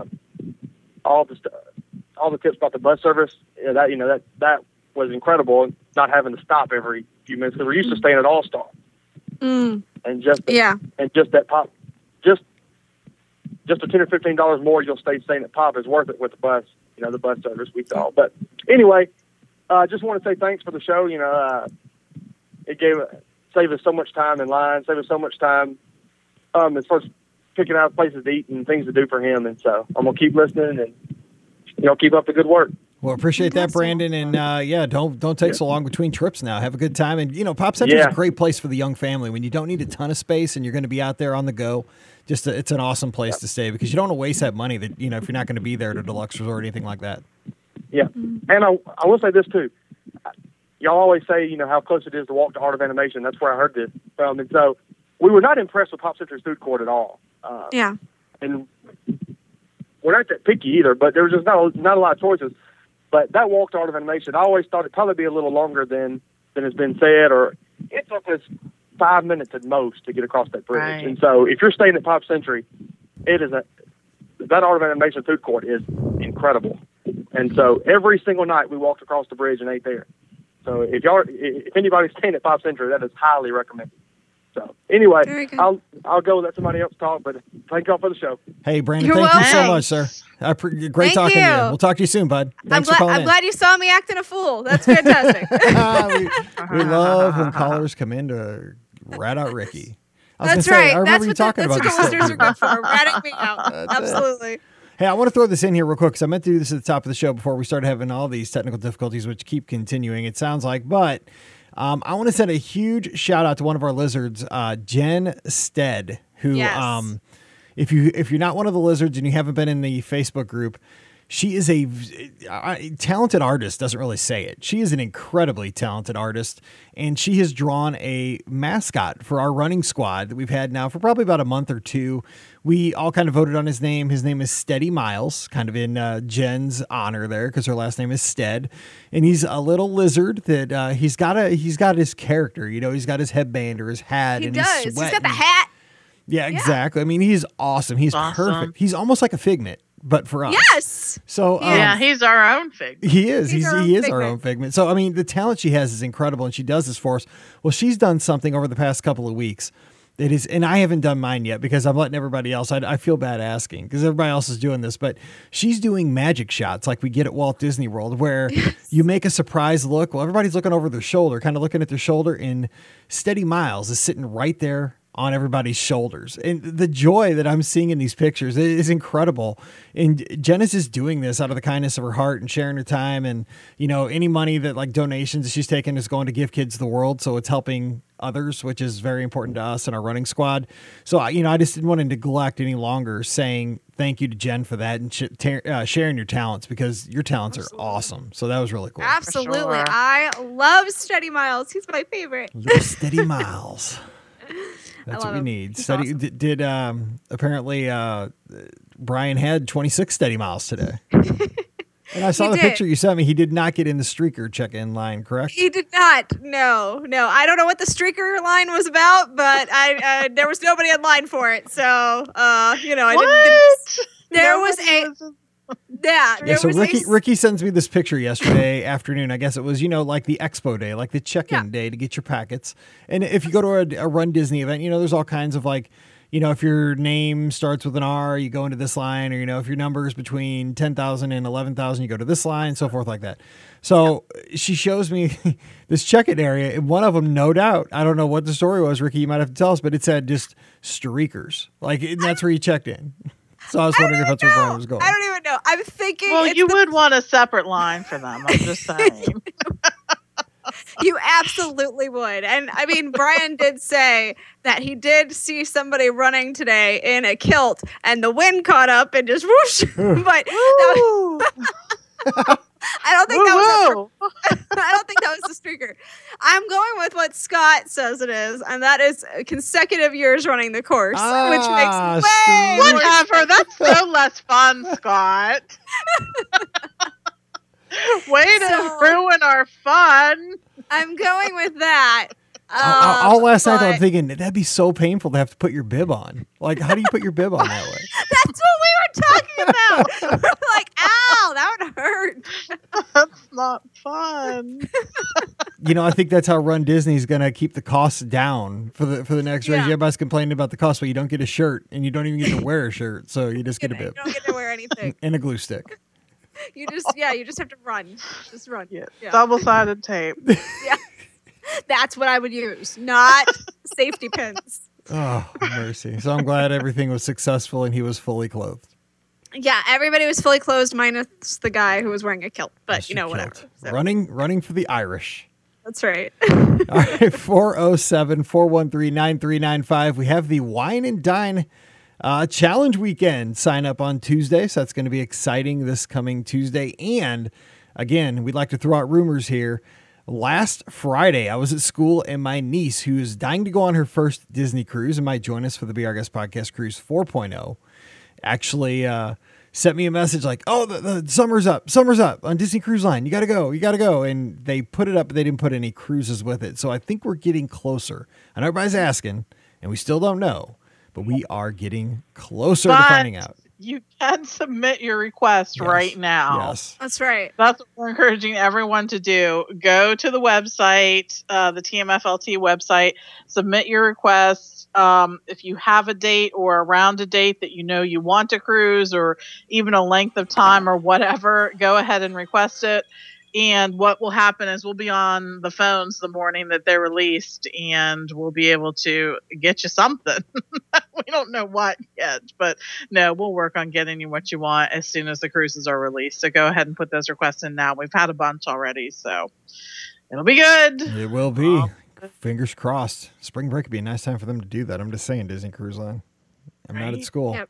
all the st- all the tips about the bus service. Yeah, that you know that that was incredible. Not having to stop every few minutes because we're used to staying at All Star, Mm. and just Yeah. and just that Pop, just just a ten or fifteen dollars more you'll stay staying at Pop is worth it with the bus. You know the bus service we saw. But anyway, I uh, just want to say thanks for the show. You know, uh, it gave saved us so much time in line, saved us so much time um, as far as picking out places to eat and things to do for him. And so I'm gonna keep listening and you know keep up the good work. Well, appreciate that, Brandon, and uh, yeah, don't don't take so long between trips now. Have a good time, and you know, Pop Center's Yeah. a great place for the young family when you don't need a ton of space and you're going to be out there on the go. Just a, it's an awesome place to stay because you don't want to waste that money that you know if you're not going to be there at a deluxe resort or anything like that. Yeah, and I I will say this too. Y'all always say you know how close it is to walk to Art of Animation. That's where I heard this from, and so we were not impressed with Pop Center's food court at all. Uh, Yeah. and we're not that picky either, but there was just not not a lot of choices. But that walk to Art of Animation, I always thought it'd probably be a little longer than than has been said, or it took us five minutes at most to get across that bridge. Right. And so, if you're staying at Pop Century, it is a that Art of Animation food court is incredible. And so, every single night we walked across the bridge and ate there. So, if y'all, if anybody's staying at Pop Century, that is highly recommended. So, anyway, Very good. I'll I'll go let somebody else talk. But thank y'all for the show. Hey, Brandon, You're thank you so welcome. much, sir. I pre- great Thank talking to you. you. We'll talk to you soon, bud. I'm Thanks glad. for calling I'm in. glad you saw me acting a fool. That's fantastic. we, we love when callers come in to rat out Ricky. I was That's gonna say, right. I remember That's you what the, talking that's about what the this. listeners are good for. Ratting me out. That's it. Absolutely. Hey, I want to throw this in here real quick because I meant to do this at the top of the show before we started having all these technical difficulties, which keep continuing, it sounds like. But um, I want to send a huge shout out to one of our lizards, uh, Jen Stead, who, Yes. um, if you if you're not one of the lizards and you haven't been in the Facebook group, she is a, a talented artist. Doesn't really say it. She is an incredibly talented artist, and she has drawn a mascot for our running squad that we've had now for probably about a month or two. We all kind of voted on his name. His name is Steady Miles, kind of in uh, Jen's honor there because her last name is Stead, and he's a little lizard that uh, he's got a he's got his character. You know, he's got his headband or his hat, He and does. he's He's got the sweating. hat. Yeah, exactly. I mean, he's awesome. He's Awesome. perfect. He's almost like a Figment, but for us. Yes. So um, Yeah, he's our own fig. he is. He's He's, our own he is our Figment. own Figment. So I mean, the talent she has is incredible, and she does this for us. Well, she's done something over the past couple of weeks. It is, and I haven't done mine yet because I'm letting everybody else. I, I feel bad asking because everybody else is doing this, but she's doing magic shots like we get at Walt Disney World, where you make a surprise look. Well, everybody's looking over their shoulder, kind of looking at their shoulder, and Steady Miles is sitting right there on everybody's shoulders. And the joy that I'm seeing in these pictures is incredible. And Janice is doing this out of the kindness of her heart and sharing her time. And, you know, any money that like donations she's taken is going to Give Kids the World. So it's helping others, which is very important to us and our running squad. So, you know, I just didn't want to neglect any longer saying thank you to Jen for that and sh- ta- uh, sharing your talents, because your talents Absolutely. Are awesome. So that was really cool. Absolutely. Sure. I love Steady Miles. He's my favorite. Little Steady Miles. That's what we him. need. He's Steady awesome. did, did um apparently uh Brian had twenty-six Steady Miles today. And I saw He the did. picture you sent me. He did not get in the streaker check-in line, correct? He did not. No, no. I don't know what the streaker line was about, but I uh, there was nobody in line for it. So, uh, you know, I What? didn't. didn't there was Nobody a was- yeah. There Yeah, so was Ricky a, Ricky sends me this picture yesterday afternoon. I guess it was, you know, like the expo day, like the check-in Yeah. day to get your packets. And if you go to a, a Run Disney event, you know, there's all kinds of like, you know, if your name starts with an R, you go into this line, or, you know, if your number is between ten thousand and eleven thousand, you go to this line, so forth like that. So she shows me this check-in area, and one of them, no doubt, I don't know what the story was, Ricky, you might have to tell us, but it said just streakers. Like, and that's where you checked in. So I was wondering if that's where Brian was going. I don't even know. I'm thinking. Well, it's you the- would want a separate line for them. I'm just saying. You absolutely would. And I mean, Brian did say that he did see somebody running today in a kilt, and the wind caught up and just whoosh. But that Woo! was, I don't think that was. Woo-woo. A, I don't think that was the streaker. I'm going with what Scott says it is, and that is consecutive years running the course, Ah, which makes way more Whatever. That's so less fun, Scott. Way to So- ruin our fun. I'm going with that. All- all, all Um, last night I'm but thinking that'd be so painful to have to put your bib on. Like, how do you put your bib on that way? That's what we were talking about. We're like, ow, that would hurt. That's not fun. You know, I think that's how Run Disney's going to keep the costs down for the for the next race. Yeah. Everybody's complaining about the cost, but you don't get a shirt, and you don't even get to wear a shirt, so you just get a You bib don't get to wear anything. and a glue stick. You just, yeah, you just have to run. Just run. Yeah. Yeah. Double-sided tape. That's what I would use, not safety pins. Oh, mercy. So I'm glad everything was successful and he was fully clothed. Yeah, everybody was fully closed minus the guy who was wearing a kilt, but Yes, you know, you whatever. killed. So, Running, running for the Irish. that's right. All right, four oh seven, four one three, nine three nine five. We have the Wine and Dine uh, Challenge Weekend sign up on Tuesday, so that's going to be exciting this coming Tuesday. And again, we'd like to throw out rumors here. Last Friday, I was at school, and my niece, who is dying to go on her first Disney cruise and might join us for the Be Our Guest Podcast Cruise four point oh, actually uh, sent me a message like, oh, the, the summer's up, summer's up on Disney Cruise Line. You got to go, you got to go. And they put it up, but they didn't put any cruises with it. So I think we're getting closer. I know everybody's asking, and we still don't know, but we are getting closer to But finding out. You can submit your request Yes. right now. Yes. That's right. That's what we're encouraging everyone to do. Go to the website, uh, the T M F L T website, submit your request. Um, if you have a date or around a date that you know you want to cruise, or even a length of time or whatever, go ahead and request it. And what will happen is we'll be on the phones the morning that they're released, and we'll be able to get you something. We don't know what yet, but no, we'll work on getting you what you want as soon as the cruises are released. So go ahead and put those requests in now. We've had a bunch already, so it'll be good. It will be. Fingers crossed. Spring break would be a nice time for them to do that. I'm just saying, Disney Cruise Line. I'm not at Right? school. Yep.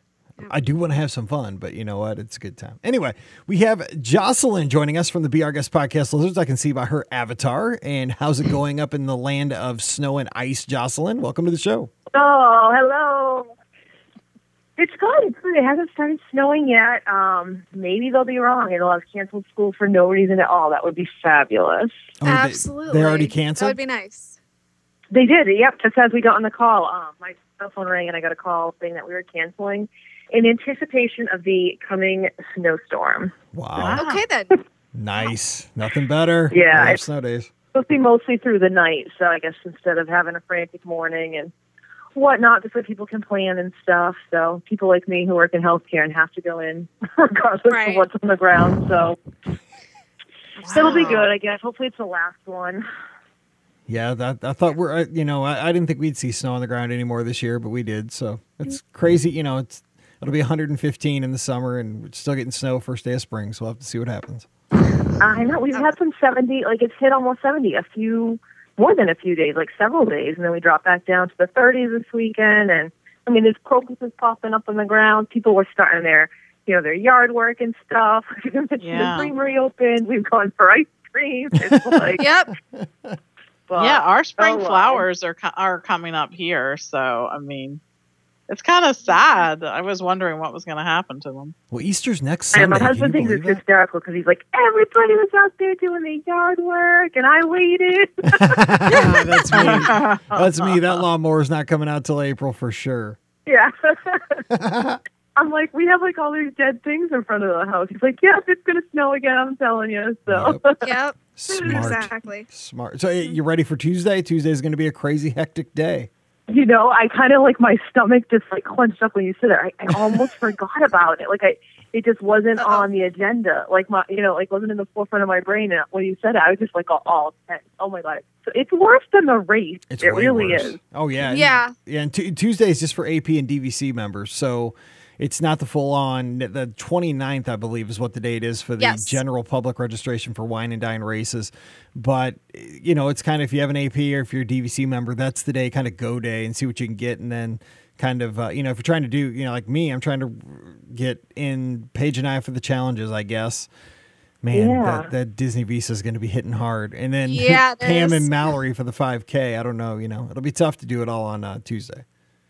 I do want to have some fun, but you know what? It's a good time. Anyway, we have Jocelyn joining us from the Be Our Guest Podcast Lizards. I can see by her avatar. And how's it going up in the land of snow and ice, Jocelyn? Welcome to the show. Oh, hello. It's good. It's good. It hasn't started snowing yet. Um, maybe they'll be wrong. It'll have canceled school for no reason at all. That would be fabulous. Oh, they- Absolutely. They, already That canceled? would be nice. They did. Yep. Just as we got on the call, um, my cell phone rang and I got a call saying that we were canceling in anticipation of the coming snowstorm. Wow. Okay, then. Nice. Nothing better. Yeah, I love it's- snow days. Supposed to be mostly through the night, so I guess instead of having a frantic morning and whatnot, just so people can plan and stuff. So people like me who work in healthcare and have to go in regardless Right. of what's on the ground. So it'll be good, I guess. Hopefully it's the last one. Yeah, that I thought we're, uh, you know, I, I didn't think we'd see snow on the ground anymore this year, but we did. So it's crazy. You know, it's it'll be one hundred fifteen in the summer, and we're still getting snow first day of spring. So we'll have to see what happens. I know we've had some seventy, like it's hit almost seventy a few, more than a few days, like several days, and then we dropped back down to the thirties this weekend. And I mean, there's crocuses popping up on the ground. People were starting their, you know, their yard work and stuff. Yeah. The creamery opened. We've gone for ice cream. It's like, Yep. but, yeah, our spring oh, well. flowers are co- are coming up here. So I mean, it's kind of sad. I was wondering what was going to happen to them. Well, Easter's next And Sunday. my husband Can you thinks it's believe that? hysterical because he's like, everybody was out there doing the yard work, and I waited. That's me. That's me. That lawnmower's not coming out till April for sure. Yeah. I'm like, we have like all these dead things in front of the house. He's like, yes, it's going to snow again, I'm telling you. So, Yep. Yep. Smart. Exactly. Smart. So you ready for Tuesday? Tuesday's going to be a crazy, hectic day. you know, I kind of like my stomach just like clenched up when you said it. I, I almost forgot about it. Like I, it just wasn't Uh-oh. on the agenda. Like my, you know, like wasn't in the forefront of my brain. And when you said it, I was just like, all, all tense. Oh my God. So it's worse than the race. It's it way really worse. is. Oh yeah. Yeah. Yeah. And t- Tuesday is just for A P and D V C members. So it's not the full on. The twenty-ninth, I believe, is what the date is for the Yes. general public registration for wine and dine races. But, you know, it's kind of, if you have an A P or if you're a D V C member, that's the day, kind of go day and see what you can get. And then kind of, uh, you know, if you're trying to do, you know, like me, I'm trying to get in Paige and I for the challenges, I guess. Man, Yeah. that, that Disney Visa is going to be hitting hard. And then Yeah, it Pam is. and Mallory for the five K. I don't know, you know, it'll be tough to do it all on uh, Tuesday.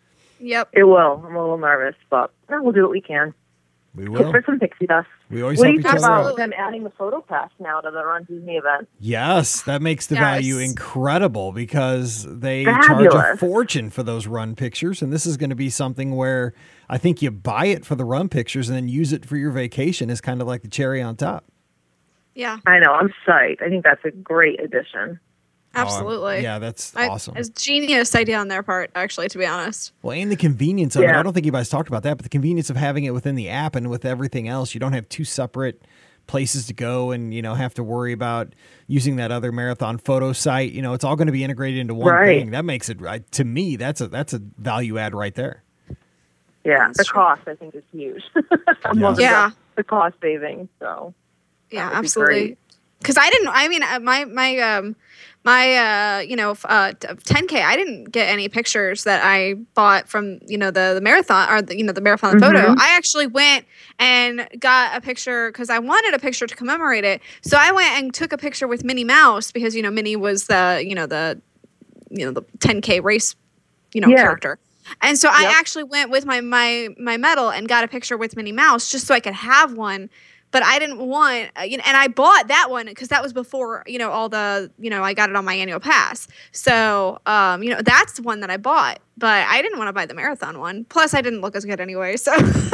Yep. It will. I'm a little nervous, but eh, we'll do what we can. We Just will. for some pixie dust. We always What do help you each think other about out. them adding the photo pass now to the Run Disney event? Yes, that makes the Yes. value incredible because they charge a Fabulous. fortune for those run pictures. And this is going to be something where I think you buy it for the run pictures and then use it for your vacation is kind of like the cherry on top. Yeah. I know. I'm psyched. I think that's a great addition. Absolutely. Oh, yeah, that's I- awesome. It's a genius idea on their part, actually, to be honest. Well, and the convenience of it. Yeah. I don't think you guys talked about that, but the convenience of having it within the app and with everything else, you don't have two separate places to go and, you know, have to worry about using that other marathon photo site. You know, it's all going to be integrated into one Right. thing. That makes it, I- to me, that's a that's a value add right there. Yeah, That's the true. cost I think is huge. I'm Yeah. loving Yeah. the, the cost savings. So Yeah, would be absolutely. great. Because I didn't. I mean, uh, my my um my uh you know f- uh t- ten K. I didn't get any pictures that I bought from you know the the marathon or the, you know the marathon photo. Mhm. I actually went and got a picture because I wanted a picture to commemorate it. So I went and took a picture with Minnie Mouse because you know Minnie was the you know the you know the ten K race you know Yeah. character. And so I Yep. actually went with my my my medal and got a picture with Minnie Mouse just so I could have one. But I didn't want, uh, you know, and I bought that one because that was before, you know, all the, you know, I got it on my annual pass. So, um, you know, that's the one that I bought. But I didn't want to buy the marathon one. Plus, I didn't look as good anyway. So, vanity.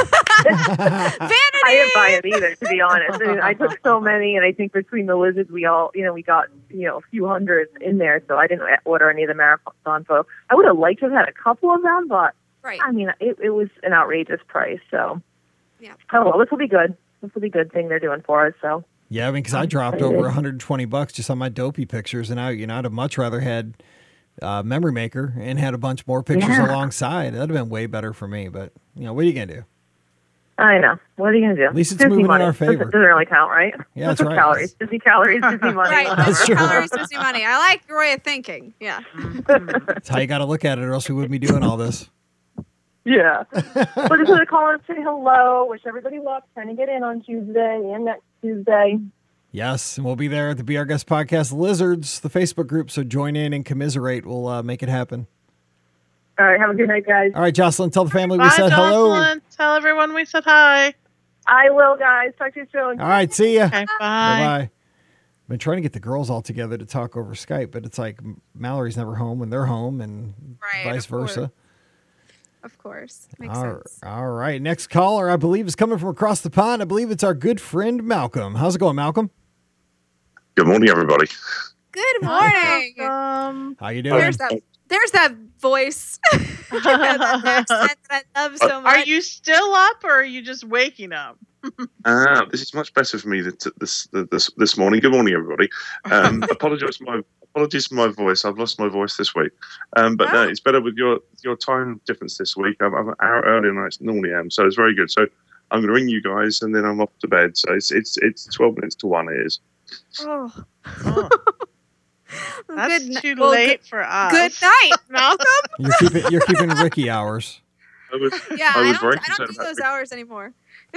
I didn't buy it either, to be honest. I mean, I took so many, and I think between the lizards, we all, you know, we got, you know, a few hundred in there. So I didn't order any of the marathon photo. I would have liked to have had a couple of them, but Right. I mean, it, it was an outrageous price. So, Yeah. oh well, this will be good. This will be a good thing they're doing for us. So, Yeah, I mean, because I dropped over one hundred twenty bucks just on my dopey pictures, and I, you know, I'd have much rather had uh, Memory Maker and had a bunch more pictures Yeah. alongside. That'd have been way better for me. But you know, what are you gonna do? I know. What are you going to do? At least it's Disney moving in money. our favor. Doesn't, doesn't really count, right? Yeah, that's Disney right. Calories. Disney calories, Disney money. Right. whatever. That's true. Calories, Disney money. I like your way of thinking. Yeah. That's how you got to look at it, or else we wouldn't be doing all this. Yeah. But just want to call and say hello. Wish everybody luck trying to get in on Tuesday and next Tuesday. Yes, and we'll be there at the Be Our Guest Podcast Lizards, the Facebook group. So join in and commiserate. We'll uh, make it happen. All right. Have a good night, guys. All right, Jocelyn, tell the family we Bye, said hello. Jocelyn. Tell everyone we said hi. I will, guys. Talk to you soon. All right, see ya. Okay, bye. Bye-bye. I've been trying to get the girls all together to talk over Skype, but it's like Mallory's never home when they're home and Right, vice of course. versa. Of course. Makes All, sense. all right. Next caller, I believe, is coming from across the pond. I believe it's our good friend, Malcolm. How's it going, Malcolm? Good morning, everybody. Good morning. Um, How you doing? There's that. There's that voice. that accent that I love so much. are you still up or are you just waking up? Ah, this is much better for me th- this this this morning. Good morning, everybody. Um, apologise for my apologies for my voice. I've lost my voice this week. Um, but Oh. no, it's better with your your time difference this week. I'm, I'm an hour earlier than I normally am, so it's very good. So I'm going to ring you guys, and then I'm off to bed. So it's it's it's twelve minutes to one. It is. Oh. Oh, that's Good ni- too well, late good- for us. Good night, Malcolm. You're keeping you're keeping Ricky hours. I was Yeah, I I, was very don't, I don't concerned do about those Ricky. hours anymore.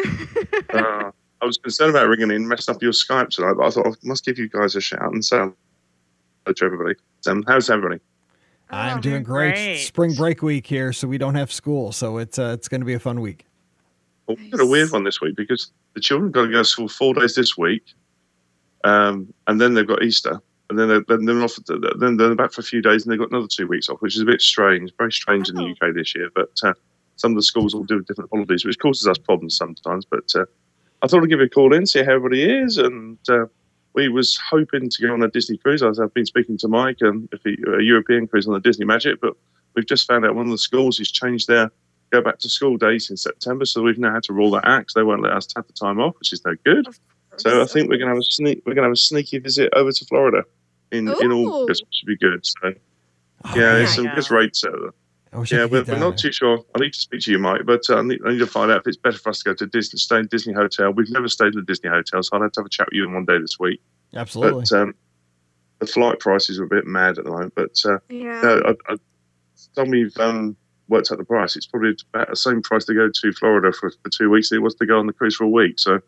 Uh, I was concerned about ringing in, messing up your Skype tonight, but I thought I must give you guys a shout and say hello to everybody. Um, how's everybody? I'm Oh, doing great. great. Spring break week here, so we don't have school, so it's uh, it's going to be a fun week. Well, we've got a weird one this week because the children got to go to school four days this week, um, and then they've got Easter, and then they're, then they're off. Then they're back for a few days, and they've got another two weeks off, which is a bit strange, very strange in the Oh. U K this year. But uh, some of the schools will do different holidays, which causes us problems sometimes. But uh, I thought I'd give you a call in, see how everybody is, and uh, we was hoping to go on a Disney cruise. As I've been speaking to Mike, and if he, a European cruise on the Disney Magic, but we've just found out one of the schools has changed their go back to school dates in September, so we've now had to roll that out because they won't let us have the time off, which is no good. So I think we're gonna have a sneak we're gonna have a sneaky visit over to Florida in, in Ooh. August, which should be good. So Oh, yeah, man. there's some Yeah. good rates out there. I wish I Yeah, could we're, get we're down not there. too sure. I need to speak to you, Mike, but uh, I, need, I need to find out if it's better for us to go to Disney, stay in Disney Hotel. We've never stayed in a Disney Hotel, so I'll have to have a chat with you in one day this week. Absolutely. But um, the flight prices are a bit mad at the moment. But uh, Yeah. no, I, I, time we've um, worked out the price, it's probably about the same price to go to Florida for, for two weeks as it was to go on the cruise for a week. So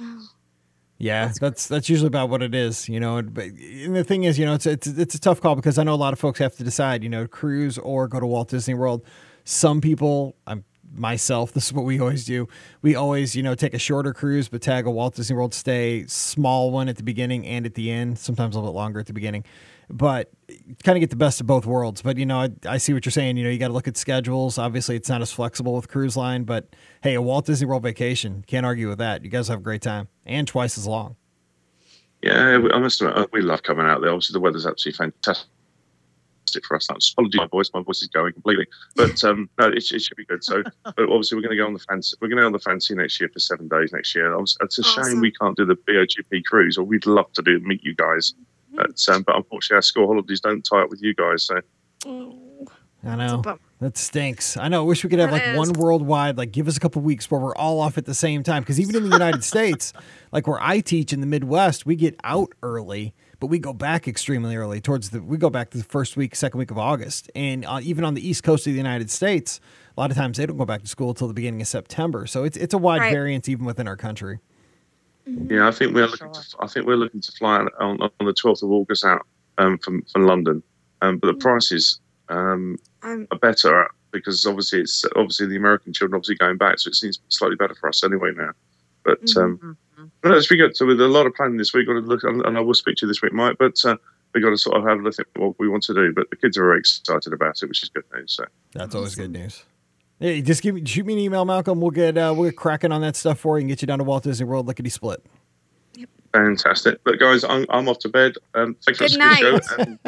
Yeah, that's that's usually about what it is, you know. And, but and the thing is, you know, it's it's it's a tough call because I know a lot of folks have to decide, you know, cruise or go to Walt Disney World. Some people, I'm myself, this is what we always do. We always, you know, take a shorter cruise, but tag a Walt Disney World stay, small one at the beginning and at the end. Sometimes a little bit longer at the beginning, but kind of get the best of both worlds. But you know, I, I see what you're saying. You know, you got to look at schedules. Obviously, it's not as flexible with cruise line, but hey, a Walt Disney World vacation, can't argue with that. You guys have a great time and twice as long. yeah, we- I must admit, uh, we love coming out there. Obviously, the weather's absolutely fantastic for us. That's apologies, my voice. My voice is going completely, but um, no, it, it should be good. So, but obviously, we're going to go on the fancy. We're going to go on the fancy next year for seven days next year. Obviously, it's a shame Awesome. we can't do the B O G P cruise, or we'd love to do meet you guys. But, um, but unfortunately, our school holidays don't tie up with you guys. So Oh, I that's a know. bummer. That stinks. I know. I wish we could have That like is. one worldwide, like give us a couple weeks where we're all off at the same time. Because even in the United States, like where I teach in the Midwest, we get out early, but we go back extremely early towards the, we go back to the first week, second week of August. And uh, even on the East Coast of the United States, a lot of times they don't go back to school until the beginning of September. So it's, it's a wide Right. variance even within our country. yeah, I think we're looking. To, I think we're looking to fly on, on the twelfth of August out um, from from London, um, but the prices um, I'm, are better because obviously it's obviously the American children obviously going back, so it seems slightly better for us anyway now. But um, no, it's pretty good. So with a lot of planning this week, got to look, and I will speak to you this week, Mike. But uh, we got to sort of have a look at what we want to do. But the kids are very excited about it, which is good news. So That's always good news. Hey, just give me, shoot me an email, Malcolm. We'll get, uh, we'll get cracking on that stuff for you and get you down to Walt Disney World lickety split. fantastic. But guys, I'm, I'm off to bed. Um, thanks Good for the show. night. And,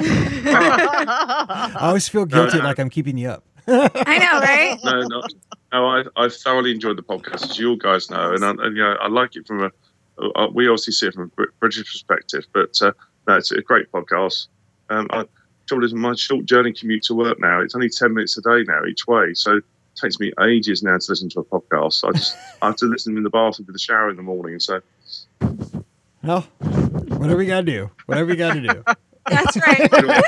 I always feel guilty no. like I'm keeping you up. I know, right? no, no, no. I, I thoroughly enjoyed the podcast, as you all guys know, and, I, and you know, I like it from a. Uh, we obviously see it from a Brit- British perspective, but uh, no, it's a great podcast. Um, I, trouble is, my short journey commute to work now, it's only ten minutes a day now each way, so it takes me ages now to listen to a podcast. So I just I have to listen in the bathroom with the shower in the morning. So Well, whatever you got to do. Whatever you got to do. That's right.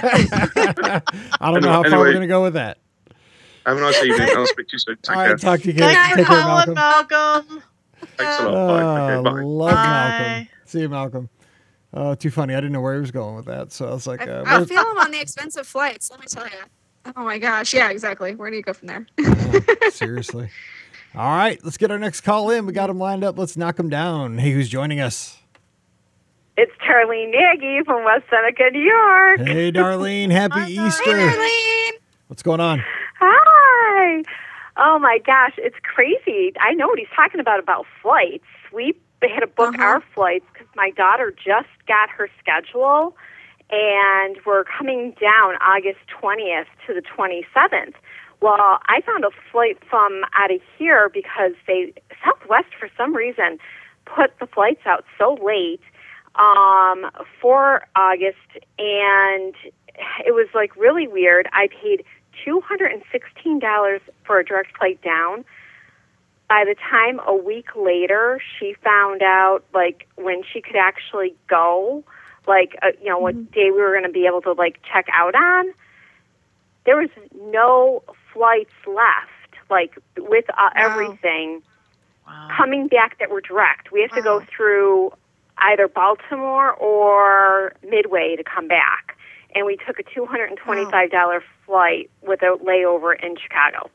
I don't know how far Anyway. we're going to go with that. have a nice evening. I'll speak to you soon. Take All care. right, talk to you Thanks again. for Take care, calling, Malcolm. Malcolm. Thanks a lot. Bye. Oh, Okay, bye. love Bye. Malcolm. See you, Malcolm. Oh, too funny. I didn't know where he was going with that. So I was like, I, uh, I we're- feel him on the expensive flights. Let me tell you. Oh my gosh. Yeah, exactly. Where do you go from there? Yeah, seriously. All right, let's get our next call in. We got him lined up. Let's knock him down. Hey, who's joining us? It's Darlene Nagy from West Seneca, New York. Hey, Darlene. Happy Hi, Easter. Darlene. What's going on? Hi. Oh my gosh, it's crazy. I know what he's talking about about flights. We had to book Uh-huh. our flights because my daughter just got her schedule, and we're coming down August twentieth to the twenty-seventh. Well, I found a flight from out of here because they Southwest, for some reason, put the flights out so late. um, for August, and it was like really weird. I paid two hundred sixteen dollars for a direct flight down. By the time a week later, she found out like when she could actually go, like uh, you know, what Mm-hmm. day we were going to be able to like check out on. There was no flights left, like with uh, Wow. everything Wow. coming back that were direct. We have to Wow. go through either Baltimore or Midway to come back. And we took a two hundred twenty-five dollars flight with a layover in Chicago.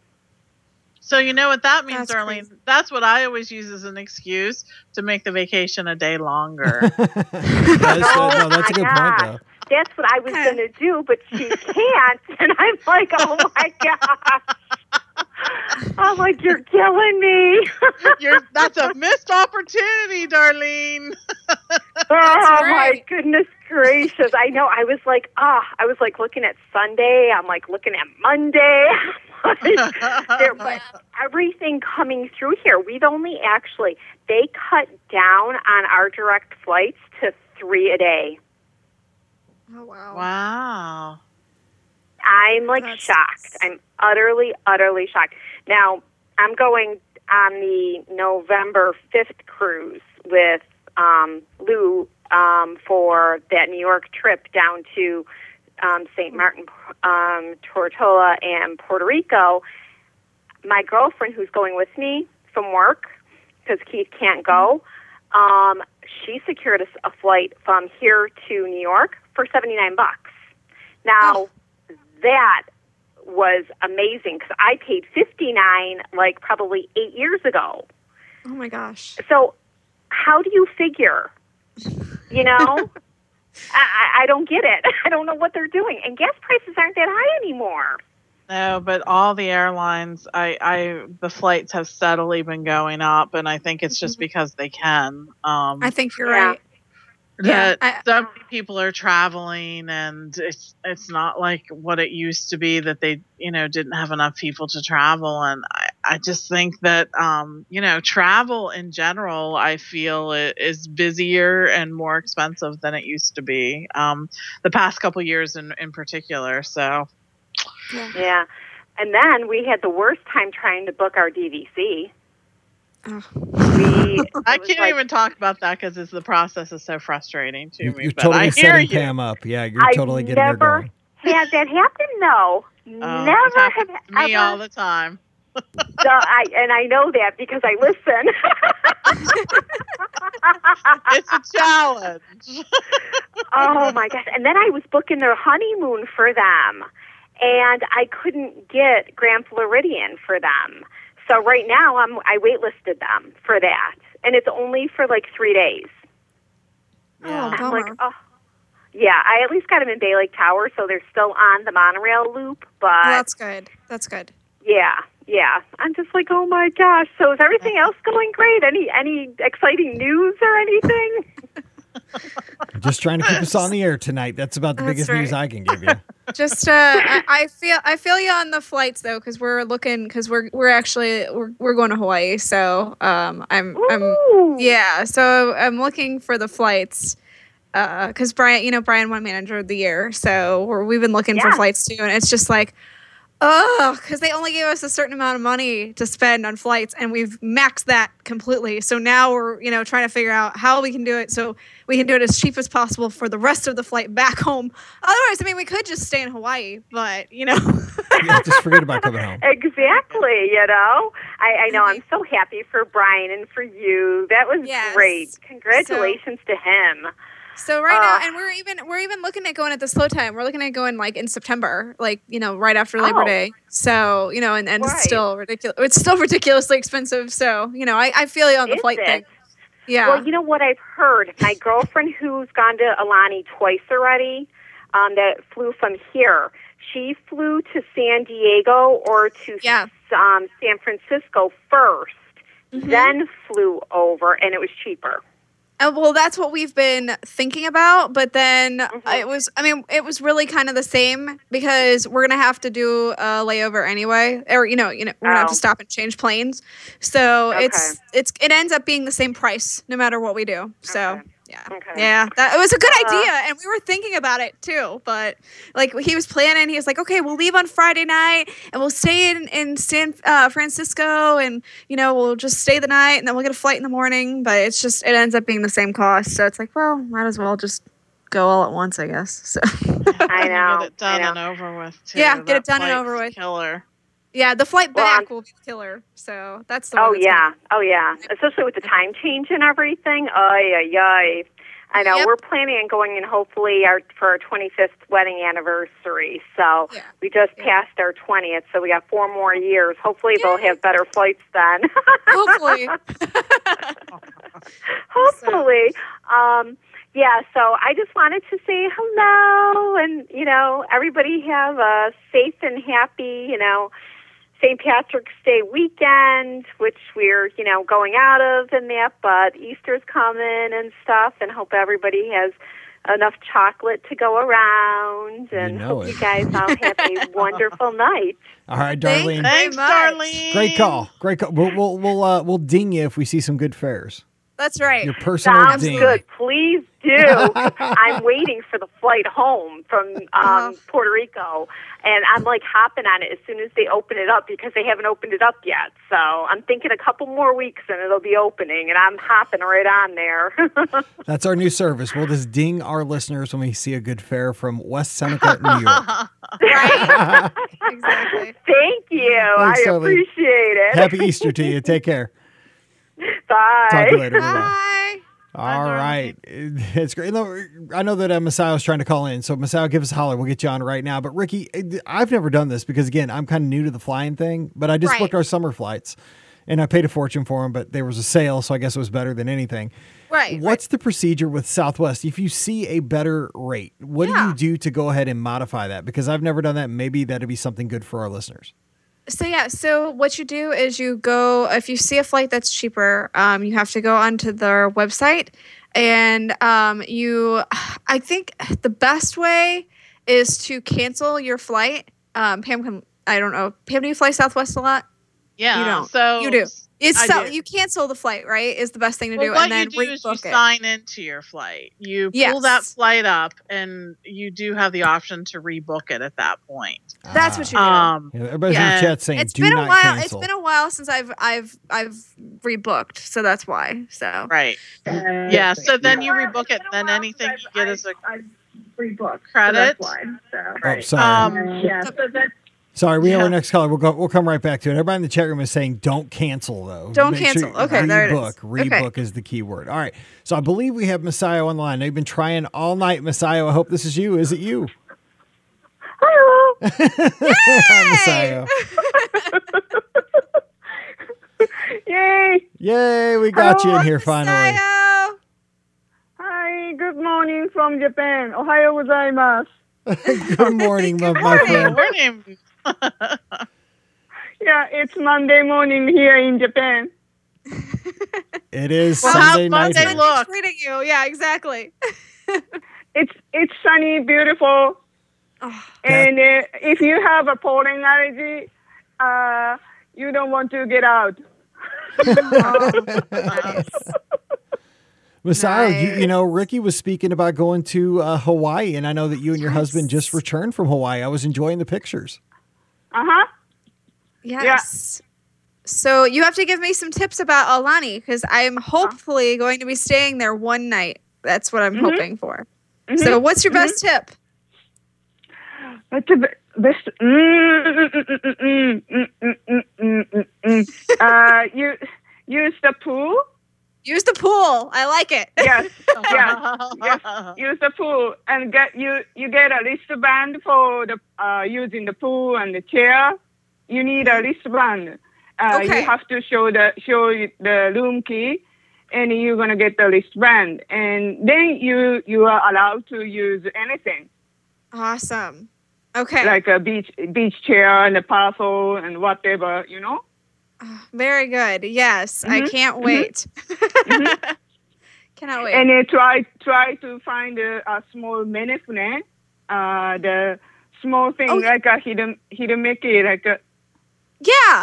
So you know what that means, That's Darlene? crazy. That's what I always use as an excuse to make the vacation a day longer. That's, uh, no, that's a my good point, gosh. though. That's what I was Okay. going to do, but she can't. And I'm like, oh my gosh. I'm like, you're killing me. You're, that's a missed opportunity, Darlene. Oh right. my goodness gracious. I know. I was like, ah, I was like looking at Sunday. I'm like looking at Monday. There, but everything coming through here, we've only actually, they cut down on our direct flights to three a day. Oh wow. Wow. I'm like That's- shocked. I'm utterly, utterly shocked. Now, I'm going on the November fifth cruise with um, Lou um, for that New York trip down to um, Saint Martin, um, Tortola, and Puerto Rico. My girlfriend, who's going with me from work, because Keith can't go, um, she secured a, a flight from here to New York for seventy-nine bucks. Now, that was amazing because I paid fifty-nine like probably eight years ago. Oh my gosh. So how do you figure? You know, I, I I don't get it. I don't know what they're doing. And gas prices aren't that high anymore. No, but all the airlines, I, I, the flights have steadily been going up, and I think it's just because they can. Um, I think you're Yeah. right. Yeah, that I- so many people are traveling, and it's it's not like what it used to be that they you know didn't have enough people to travel, and I, I just think that um, you know travel in general I feel i- is busier and more expensive than it used to be um, the past couple years in in particular. So Yeah. And then we had the worst time trying to book our D V C. Oh. We, I it was can't like- even talk about that because the process is so frustrating to You- me. You're but totally I hear setting you. Pam up. Yeah, you're I've totally getting her never going. had that happen, though. Oh, it Never happens have to me ever. all the time. So I, and I know that because I listen. It's a challenge. Oh my gosh. And then I was booking their honeymoon for them, and I couldn't get Grand Floridian for them. So right now I'm I waitlisted them for that, and it's only for like three days. Yeah. Oh, I'm like, bummer. oh. Yeah, I at least got them in Bay Lake Tower, so they're still on the monorail loop. But Well, that's good. That's good. yeah, yeah, I'm just like, oh my gosh. So is everything else going great? Any any exciting news or anything? I'm just trying to keep us on the air tonight. That's about the That's biggest news right. I can give you. Just uh, I, I feel I feel you on the flights though, because we're looking because we're we're actually we're, we're going to Hawaii, so um I'm I'm Ooh. yeah, so I'm looking for the flights. Because Brian, you know, Brian won Manager of the Year, so we're, we've been looking for Yeah. flights too, and it's just like, oh, because they only gave us a certain amount of money to spend on flights, and we've maxed that completely. So now we're, you know, trying to figure out how we can do it so we can do it as cheap as possible for the rest of the flight back home. Otherwise, I mean, we could just stay in Hawaii, but you know, Yeah, just forget about coming home. Exactly, you know. I, I know. I'm so happy for Brian and for you. That was Yes. great. Congratulations to him. So right Uh, now, and we're even we're even looking at going at the slow time. We're looking at going like in September, like you know, right after Labor Oh. Day. So you know, and, and Right. it's still ridiculous. It's still ridiculously expensive. So you know, I, I feel you on the Is flight it? thing. Yeah. Well, you know what I've heard? My girlfriend who's gone to Alani twice already, um, that flew from here, she flew to San Diego or to Yeah. um, San Francisco first, Mhm. then flew over, and it was cheaper. Uh, well, that's what we've been thinking about, but then Mhm. it was, I mean, it was really kind of the same because we're going to have to do a layover anyway, or, you know, you know, we're going to have Oh. to stop and change planes. So Okay. it's, it's, it ends up being the same price no matter what we do. So Okay. Yeah. Okay. Yeah. That it was a good Uh, idea. And we were thinking about it too. But like he was planning, he was like, okay, we'll leave on Friday night and we'll stay in, in San uh, Francisco and, you know, we'll just stay the night and then we'll get a flight in the morning. But it's just, it ends up being the same cost. So it's like, well, might as well just go all at once, I guess. So I know. Get it done I and know. over with, too. Yeah, get That it done and flight's over with. Killer. yeah, the flight Well, back I'm- will be the killer. So that's the one. Oh that's yeah, oh yeah. Especially with the time change and everything. Ay ay ay. I know. Yep. We're planning on going in hopefully our for our twenty-fifth wedding anniversary. So Yeah. we just passed our twentieth, so we got four more years. Hopefully they'll have better flights then. Hopefully. Hopefully. Um, yeah, so I just wanted to say hello and, you know, everybody have a safe and happy, you know, Saint Patrick's Day weekend, which we're, you know, going out of and that, but Easter's coming and stuff, and hope everybody has enough chocolate to go around, and know hope it. you guys all have a wonderful night. All right, Thank Darlene. you. Thanks, much. Darlene. Great call. Great call. We'll we'll we'll, uh, we'll ding you if we see some good fares. That's right. Your personal Sounds ding. good. Please do. I'm waiting for the flight home from um, Uh-huh. Puerto Rico, and I'm like hopping on it as soon as they open it up because they haven't opened it up yet. So I'm thinking a couple more weeks and it'll be opening, and I'm hopping right on there. That's our new service. We'll just ding our listeners when we see a good fare from West Seneca, New York. Right? Exactly. Thank you. Thanks, I Darlene. appreciate it. Happy Easter to you. Take care. Bye. Talk to you later. Bye-bye. Bye. All right. It's great. No, I know that uh, Masao is trying to call in. So, Masao, give us a holler. We'll get you on right now. But, Ricky, I've never done this because, again, I'm kind of new to the flying thing. But I just Right. booked our summer flights. And I paid a fortune for them, but there was a sale. So, I guess it was better than anything. Right. What's the procedure with Southwest? If you see a better rate, what Yeah. do you do to go ahead and modify that? Because I've never done that. Maybe that'd be something good for our listeners. So yeah, so what you do is you go if you see a flight that's cheaper, um, you have to go onto their website, and um, you. I think the best way is to cancel your flight. Um, Pam can. I don't know. Pam, do you fly Southwest a lot? Yeah. You don't. So You do. It's I so, do. you cancel the flight, right? Is the best thing to Well, do, what and then you do is you rebook it. sign into your flight. You pull Yes. that flight up, and you do have the option to rebook it at that point. That's what you do. Um, Yeah, everybody's yeah. in the chat saying, It's do been a not while. cancel. It's been a while since I've I've I've rebooked, so that's why. So right. Yeah. So then you rebook it, and then anything you get is a Rebook. credit. Oh, sorry. Um, Yeah, so that's Sorry, we have Yeah. our next caller. We'll go. We'll come right back to it. Everybody in the chat room is saying, "Don't cancel, though. Don't Make sure cancel. you Okay, there it is. rebook. Rebook Okay. is the key word. All right. So I believe we have Messiah on the line. Now, you've been trying all night, Messiah. I hope this is you. Is it you? Hello. Hi, Messiah. Yay! Yay! We got you in here finally. Messiah! Hi, good morning from Japan. Ohayo gozaimasu. Good morning, my, my friend. morning. Yeah, it's Monday morning here in Japan. It is Well, Sunday how's night. Monday here. Monday look? treating you. Yeah, exactly. It's it's sunny, beautiful, Oh, and uh, if you have a pollen allergy, uh, you don't want to get out. nice. Messiah, you, Nice. you know, Ricky was speaking about going to uh, Hawaii, and I know that you and your husband just returned from Hawaii. I was enjoying the pictures. Uh huh. Yes. So you have to give me some tips about Alani because I'm hopefully going to be staying there one night. That's what I'm Mhm. hoping for. So what's your best tip? What's the be- best? Mm, mm, mm, mm, mm, mm, mm, mm, mm, mm, mm. Uh, you use the pool. Use the pool. I like it. Yes, yes, yes. Use the pool and get you you get a wristband for the uh, using the pool and the chair. You need a wristband. Uh, Okay. You have to show the show the room key, and you're gonna get the wristband, and then you you are allowed to use anything Awesome. Okay. like a beach beach chair and a parasol and whatever, you know. Very good. Yes. I Mhm, can't mhm. wait. Cannot wait. And uh, try try to find a, a small menefune, uh, the small thing Oh, like a hidden hidden like a yeah.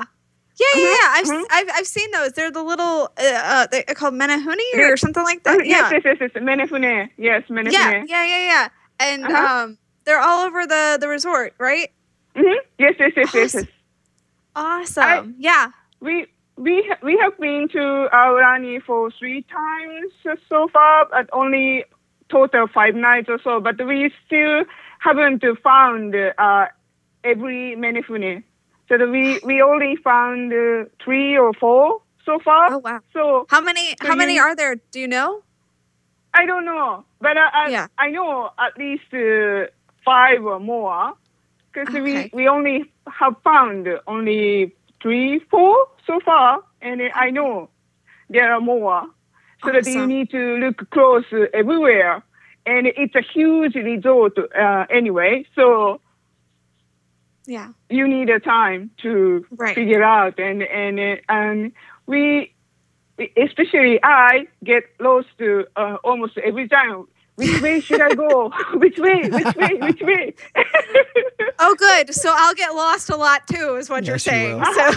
Yeah, yeah, yeah. Mhm, I've, mhm. I've I've seen those. They're the little uh, uh they're called menehune or something like that. Oh, Yeah. Yes, yes, yes, yes. Menefune. Yes, Menefune. Yeah, yeah, yeah, yeah. And Uh-huh. um, they're all over the the resort, right? Mm-hmm. Yes, yes, yes, yes, yes. Awesome. I- yeah. We we ha- we have been to Aulani for three times so far, but only total five nights or so. But we still haven't found uh, every Menefune. So that we we only found uh, three or four so far. Oh wow. So How many so how many you- are there? Do you know? I don't know, but I I, Yeah. I know at least uh, five or more because Okay. we we only have found only three, four so far, and I know there are more. So that you Awesome. need to look close everywhere, and it's a huge resort uh, anyway. So Yeah. you need a time to Right. figure out, and and uh, and we, especially I, get lost uh, almost every time. Which way should I go? Which way? Which way? Which way? Oh, good. So I'll get lost a lot too, is what you're Yes, you saying. will. So.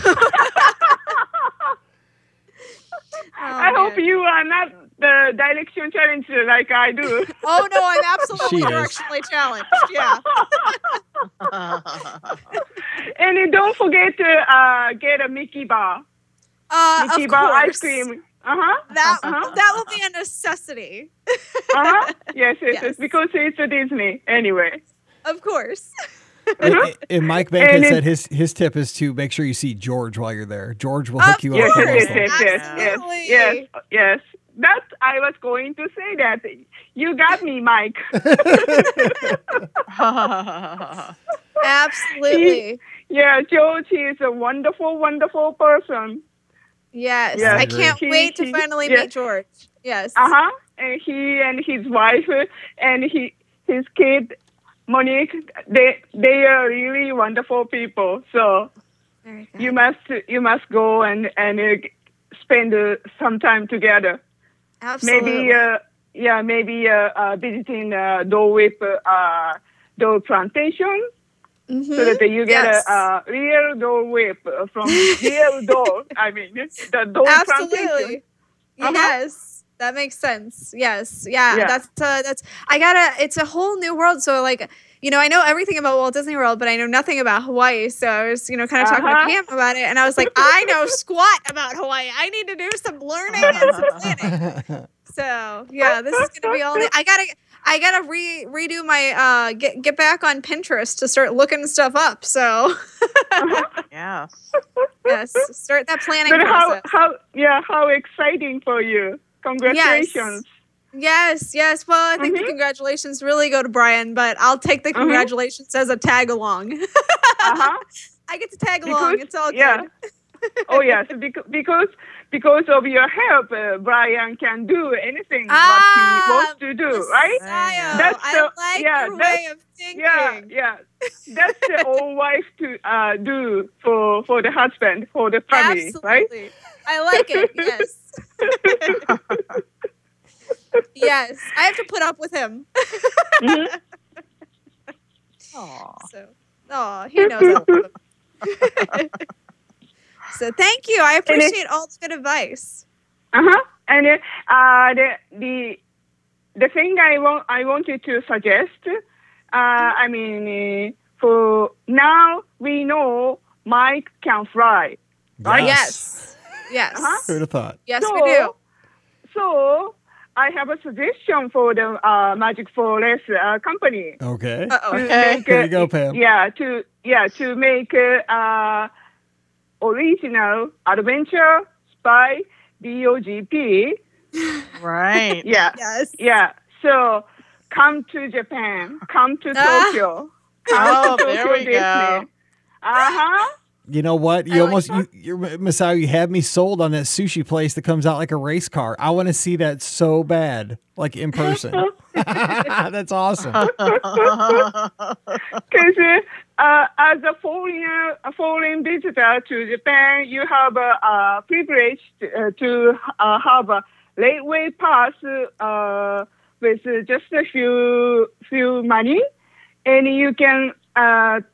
I hope you are not the direction challenged like I do. Oh no, I'm absolutely She is. directionally challenged. Yeah. And uh, don't forget to uh, get a Mickey bar. Uh, Mickey of bar course. ice cream. Uh huh. That Uh-huh. that will be a necessity. Uh huh. Yes, yes, Yes. yes. Because it's a Disney anyway. Of course. And, and Mike Bank And had it- said his his tip is to make sure you see George while you're there. George will Of hook you Yes, up. for yes, those yes, things. yes, yes, yes, Absolutely. yes, yes. That I was going to say that. You got me, Mike. Absolutely. Yeah, George is a wonderful, wonderful person. Yes. Yeah. I can't He- wait to he- finally yeah. meet George. Yes. Uh huh. And he and his wife and he his kid Monique, they they are really wonderful people. So Very good. you must you must go and and uh, spend uh, some time together. Absolutely. Maybe uh, yeah, maybe uh, uh, visiting uh, Dole Whip uh, Dole Plantation. Mhm. So that you get Yes. a, uh real Dole Whip from real Dole. I mean, the Dole Plantation. Absolutely. Uh-huh. Yes. That makes sense. Yes. Yeah. Yeah. That's uh, that's I gotta it's a whole new world. So like, you know, I know everything about Walt Disney World, but I know nothing about Hawaii. So I was, you know, kind of talking Uh-huh. to Pam about it, and I was like, I know squat about Hawaii. I need to do some learning and some planning. So yeah, this is gonna be all new. I gotta I gotta re redo my uh get get back on Pinterest to start looking stuff up. So Yes. yes, start that planning But how process. how yeah, how exciting for you! Congratulations. Yes, yes. Well, I think the Mhm. congratulations really go to Brian, but I'll take the Mhm. congratulations as a tag along. Uh-huh. I get to tag along. Because- It's all good. yeah. Oh yes, because because because of your help, uh, Brian can do anything Ah, what he wants to do, right? Messiah, That's I the- like yeah, your that's- way of thinking. Yeah, yeah. That's the old wife to uh, do for for the husband, for the family, right? Absolutely. I like it. Yes. Yes. I have to put up with him. Mhm. Aw. So, oh, he knows I love him. So thank you. I appreciate all the good advice. Uh huh. And uh, uh, the the the thing I want I wanted to suggest. Uh, I mean, uh, for now we know Mike can fly. Right? Yes. Yes. Uh-huh. Who'd have thought? Yes, So- we do. So I have a suggestion for the uh, Magic Forest uh, company. Okay. Uh-oh. to Okay. make, Here uh, you go, Pam. Yeah, to yeah to make uh, uh, original adventure spy D O G P. Right. Yeah, Yes. yeah. So come to Japan, come to Ah. Tokyo. Oh, Come to there Tokyo we go. Disney. Uh huh. You know what? You I like almost that. you, you're Messiah. You have me sold on that sushi place that comes out like a race car. I want to see that so bad, like in person. That's awesome. Because uh, uh, as a foreign a foreign visitor to Japan, you have a uh, privilege uh, to uh, have a railway pass uh, with just a few few money, and you can uh,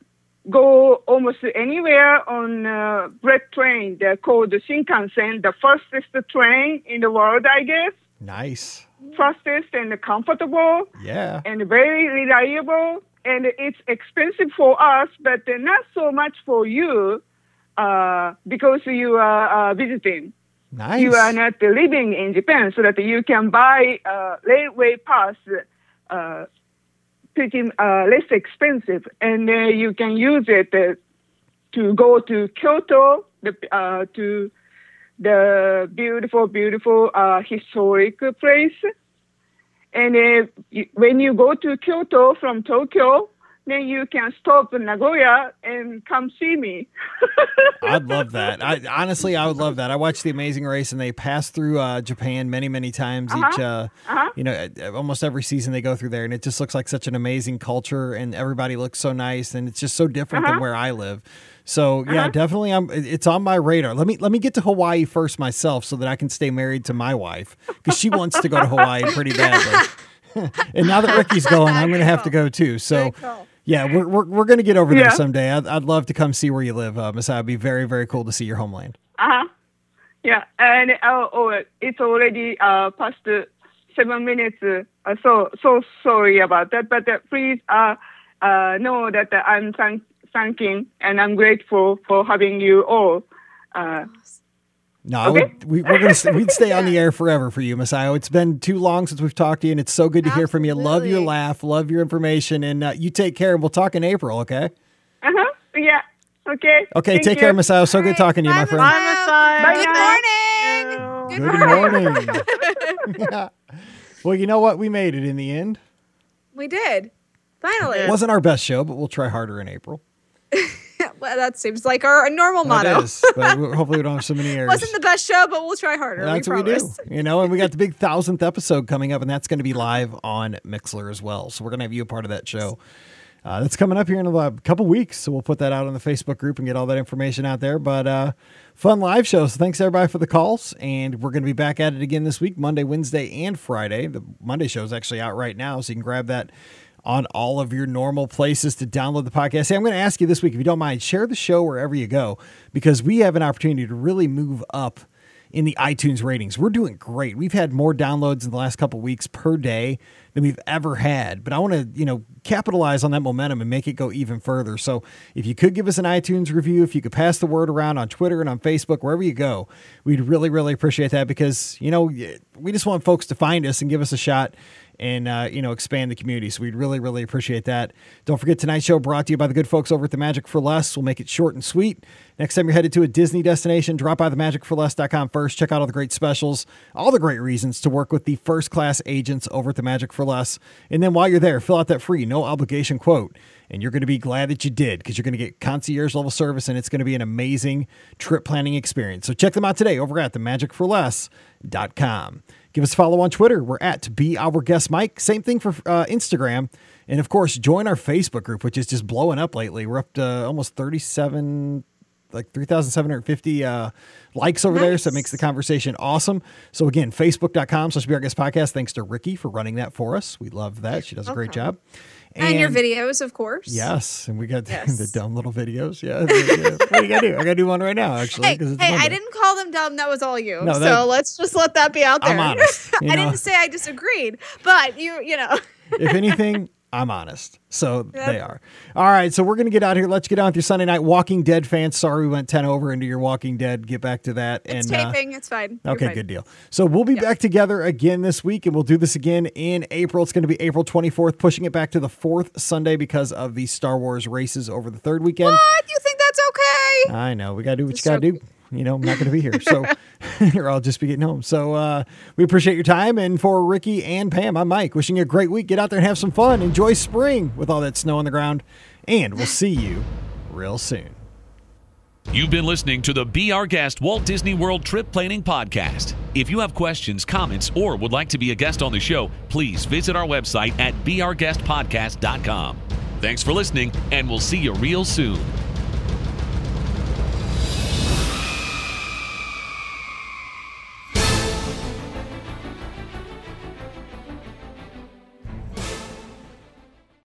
go almost anywhere on uh, bread train. They're called the Shinkansen, the fastest train in the world, I guess. Nice. Fastest and comfortable. Yeah. And very reliable. And it's expensive for us, but not so much for you uh, because you are uh, visiting. Nice. You are not living in Japan, so that you can buy uh, railway pass uh, pretty uh, less expensive, and uh, you can use it uh, to go to Kyoto, the, uh, to the beautiful, beautiful uh, historic place. And uh, you, when you go to Kyoto from Tokyo, then you can stop in Nagoya and come see me. I'd love that. I honestly, I would love that. I watched The Amazing Race, and they pass through uh, Japan many, many times Uh-huh. each. Uh, Uh-huh. You know, almost every season they go through there, and it just looks like such an amazing culture, and everybody looks so nice, and it's just so different Uh-huh. than where I live. So yeah, Uh-huh. definitely, I'm. It's on my radar. Let me let me get to Hawaii first myself, so that I can stay married to my wife, because she wants to go to Hawaii pretty badly. And now that Ricky's going, I'm going to have to go too. So. Yeah, we're we're, we're going to get over Yeah. there someday. I'd, I'd love to come see where you live, uh, Messiah. It'd be very, very cool to see your homeland. Uh-huh. Yeah, and uh, oh, it's already uh, past uh, seven minutes. Uh, so so sorry about that, but uh, please uh, uh, know that uh, I'm thank- thanking and I'm grateful for having you all. Uh, No, I would, we, we're going to we'd stay on the air forever for you, Messiah. It's been too long since we've talked to you, and it's so good to hear from you. Love your laugh, love your information, and uh, you take care. And we'll talk in April, okay? uh-huh. Yeah. Okay. Okay, Thank take you. care, Messiah. So good talking to you, my friend. Bye, Messiah. Bye Good now. morning. Good morning. Yeah. Well, you know what? We made it in the end. We did. Finally. It wasn't our best show, but we'll try harder in April. Well, that seems like our normal motto. It is, but we- hopefully we don't have so many errors. Wasn't the best show, but we'll try harder. That's we what we do, promise. you know, and we got the big thousandth episode coming up, and that's going to be live on Mixler as well. So we're going to have you a part of that show. Uh, that's coming up here in a couple weeks, so we'll put that out on the Facebook group and get all that information out there. But uh, fun live show. So thanks everybody for the calls, and we're going to be back at it again this week, Monday, Wednesday, and Friday. The Monday show is actually out right now, so you can grab that on all of your normal places to download the podcast. Hey, I'm going to ask you this week, if you don't mind, share the show wherever you go, because we have an opportunity to really move up in the iTunes ratings. We're doing great. We've had more downloads in the last couple of weeks per day than we've ever had. But I want to, you know, capitalize on that momentum and make it go even further. So if you could give us an iTunes review, if you could pass the word around on Twitter and on Facebook, wherever you go, we'd really, really appreciate that, because, you know, we just want folks to find us and give us a shot and, uh, you know, expand the community. So we'd really, really appreciate that. Don't forget, tonight's show brought to you by the good folks over at The Magic for Less. We'll make it short and sweet. Next time you're headed to a Disney destination, drop by the magic for less dot com first. Check out all the great specials, all the great reasons to work with the first-class agents over at The Magic for Less. And then while you're there, fill out that free, no obligation quote. And you're going to be glad that you did, because you're going to get concierge level service, and it's going to be an amazing trip planning experience. So check them out today over at the magic for less dot com. Give us a follow on Twitter. We're at Be Our Guest Mike. Same thing for uh, Instagram. And of course, join our Facebook group, which is just blowing up lately. We're up to almost thirty-seven, like three thousand seven hundred fifty uh, likes over nice. there. So it makes the conversation awesome. So again, facebook dot com slash Be Our Guest Podcast. Thanks to Ricky for running that for us. We love that. She does a okay. great job. And, and your videos, of course. Yes. And we got yes. the dumb little videos. Yeah. What do you got to do? I got to do one right now, actually. Hey, it's hey I didn't call them dumb. That was all you. No, so that, let's just let that be out there. I'm honest. I know? didn't say I disagreed, but you, you know. If anything, I'm honest. So yep. they are. All right. So we're going to get out here. Let's get on with your Sunday night. Walking Dead fans. Sorry we went ten over into your Walking Dead. Get back to that. It's and, taping. Uh, it's fine. Okay, fine. good deal. So we'll be yep. back together again this week, and we'll do this again in April. It's going to be April twenty-fourth, pushing it back to the fourth Sunday because of the Star Wars races over the third weekend. What? You think that's okay? I know. We got to do what it's you got to so- do. You know, I'm not going to be here. So or I'll just be getting home. So uh, we appreciate your time. And for Ricky and Pam, I'm Mike, wishing you a great week. Get out there and have some fun. Enjoy spring with all that snow on the ground. And we'll see you real soon. You've been listening to the Be Our Guest Walt Disney World Trip Planning Podcast. If you have questions, comments, or would like to be a guest on the show, please visit our website at be our guest podcast dot com. Thanks for listening, and we'll see you real soon.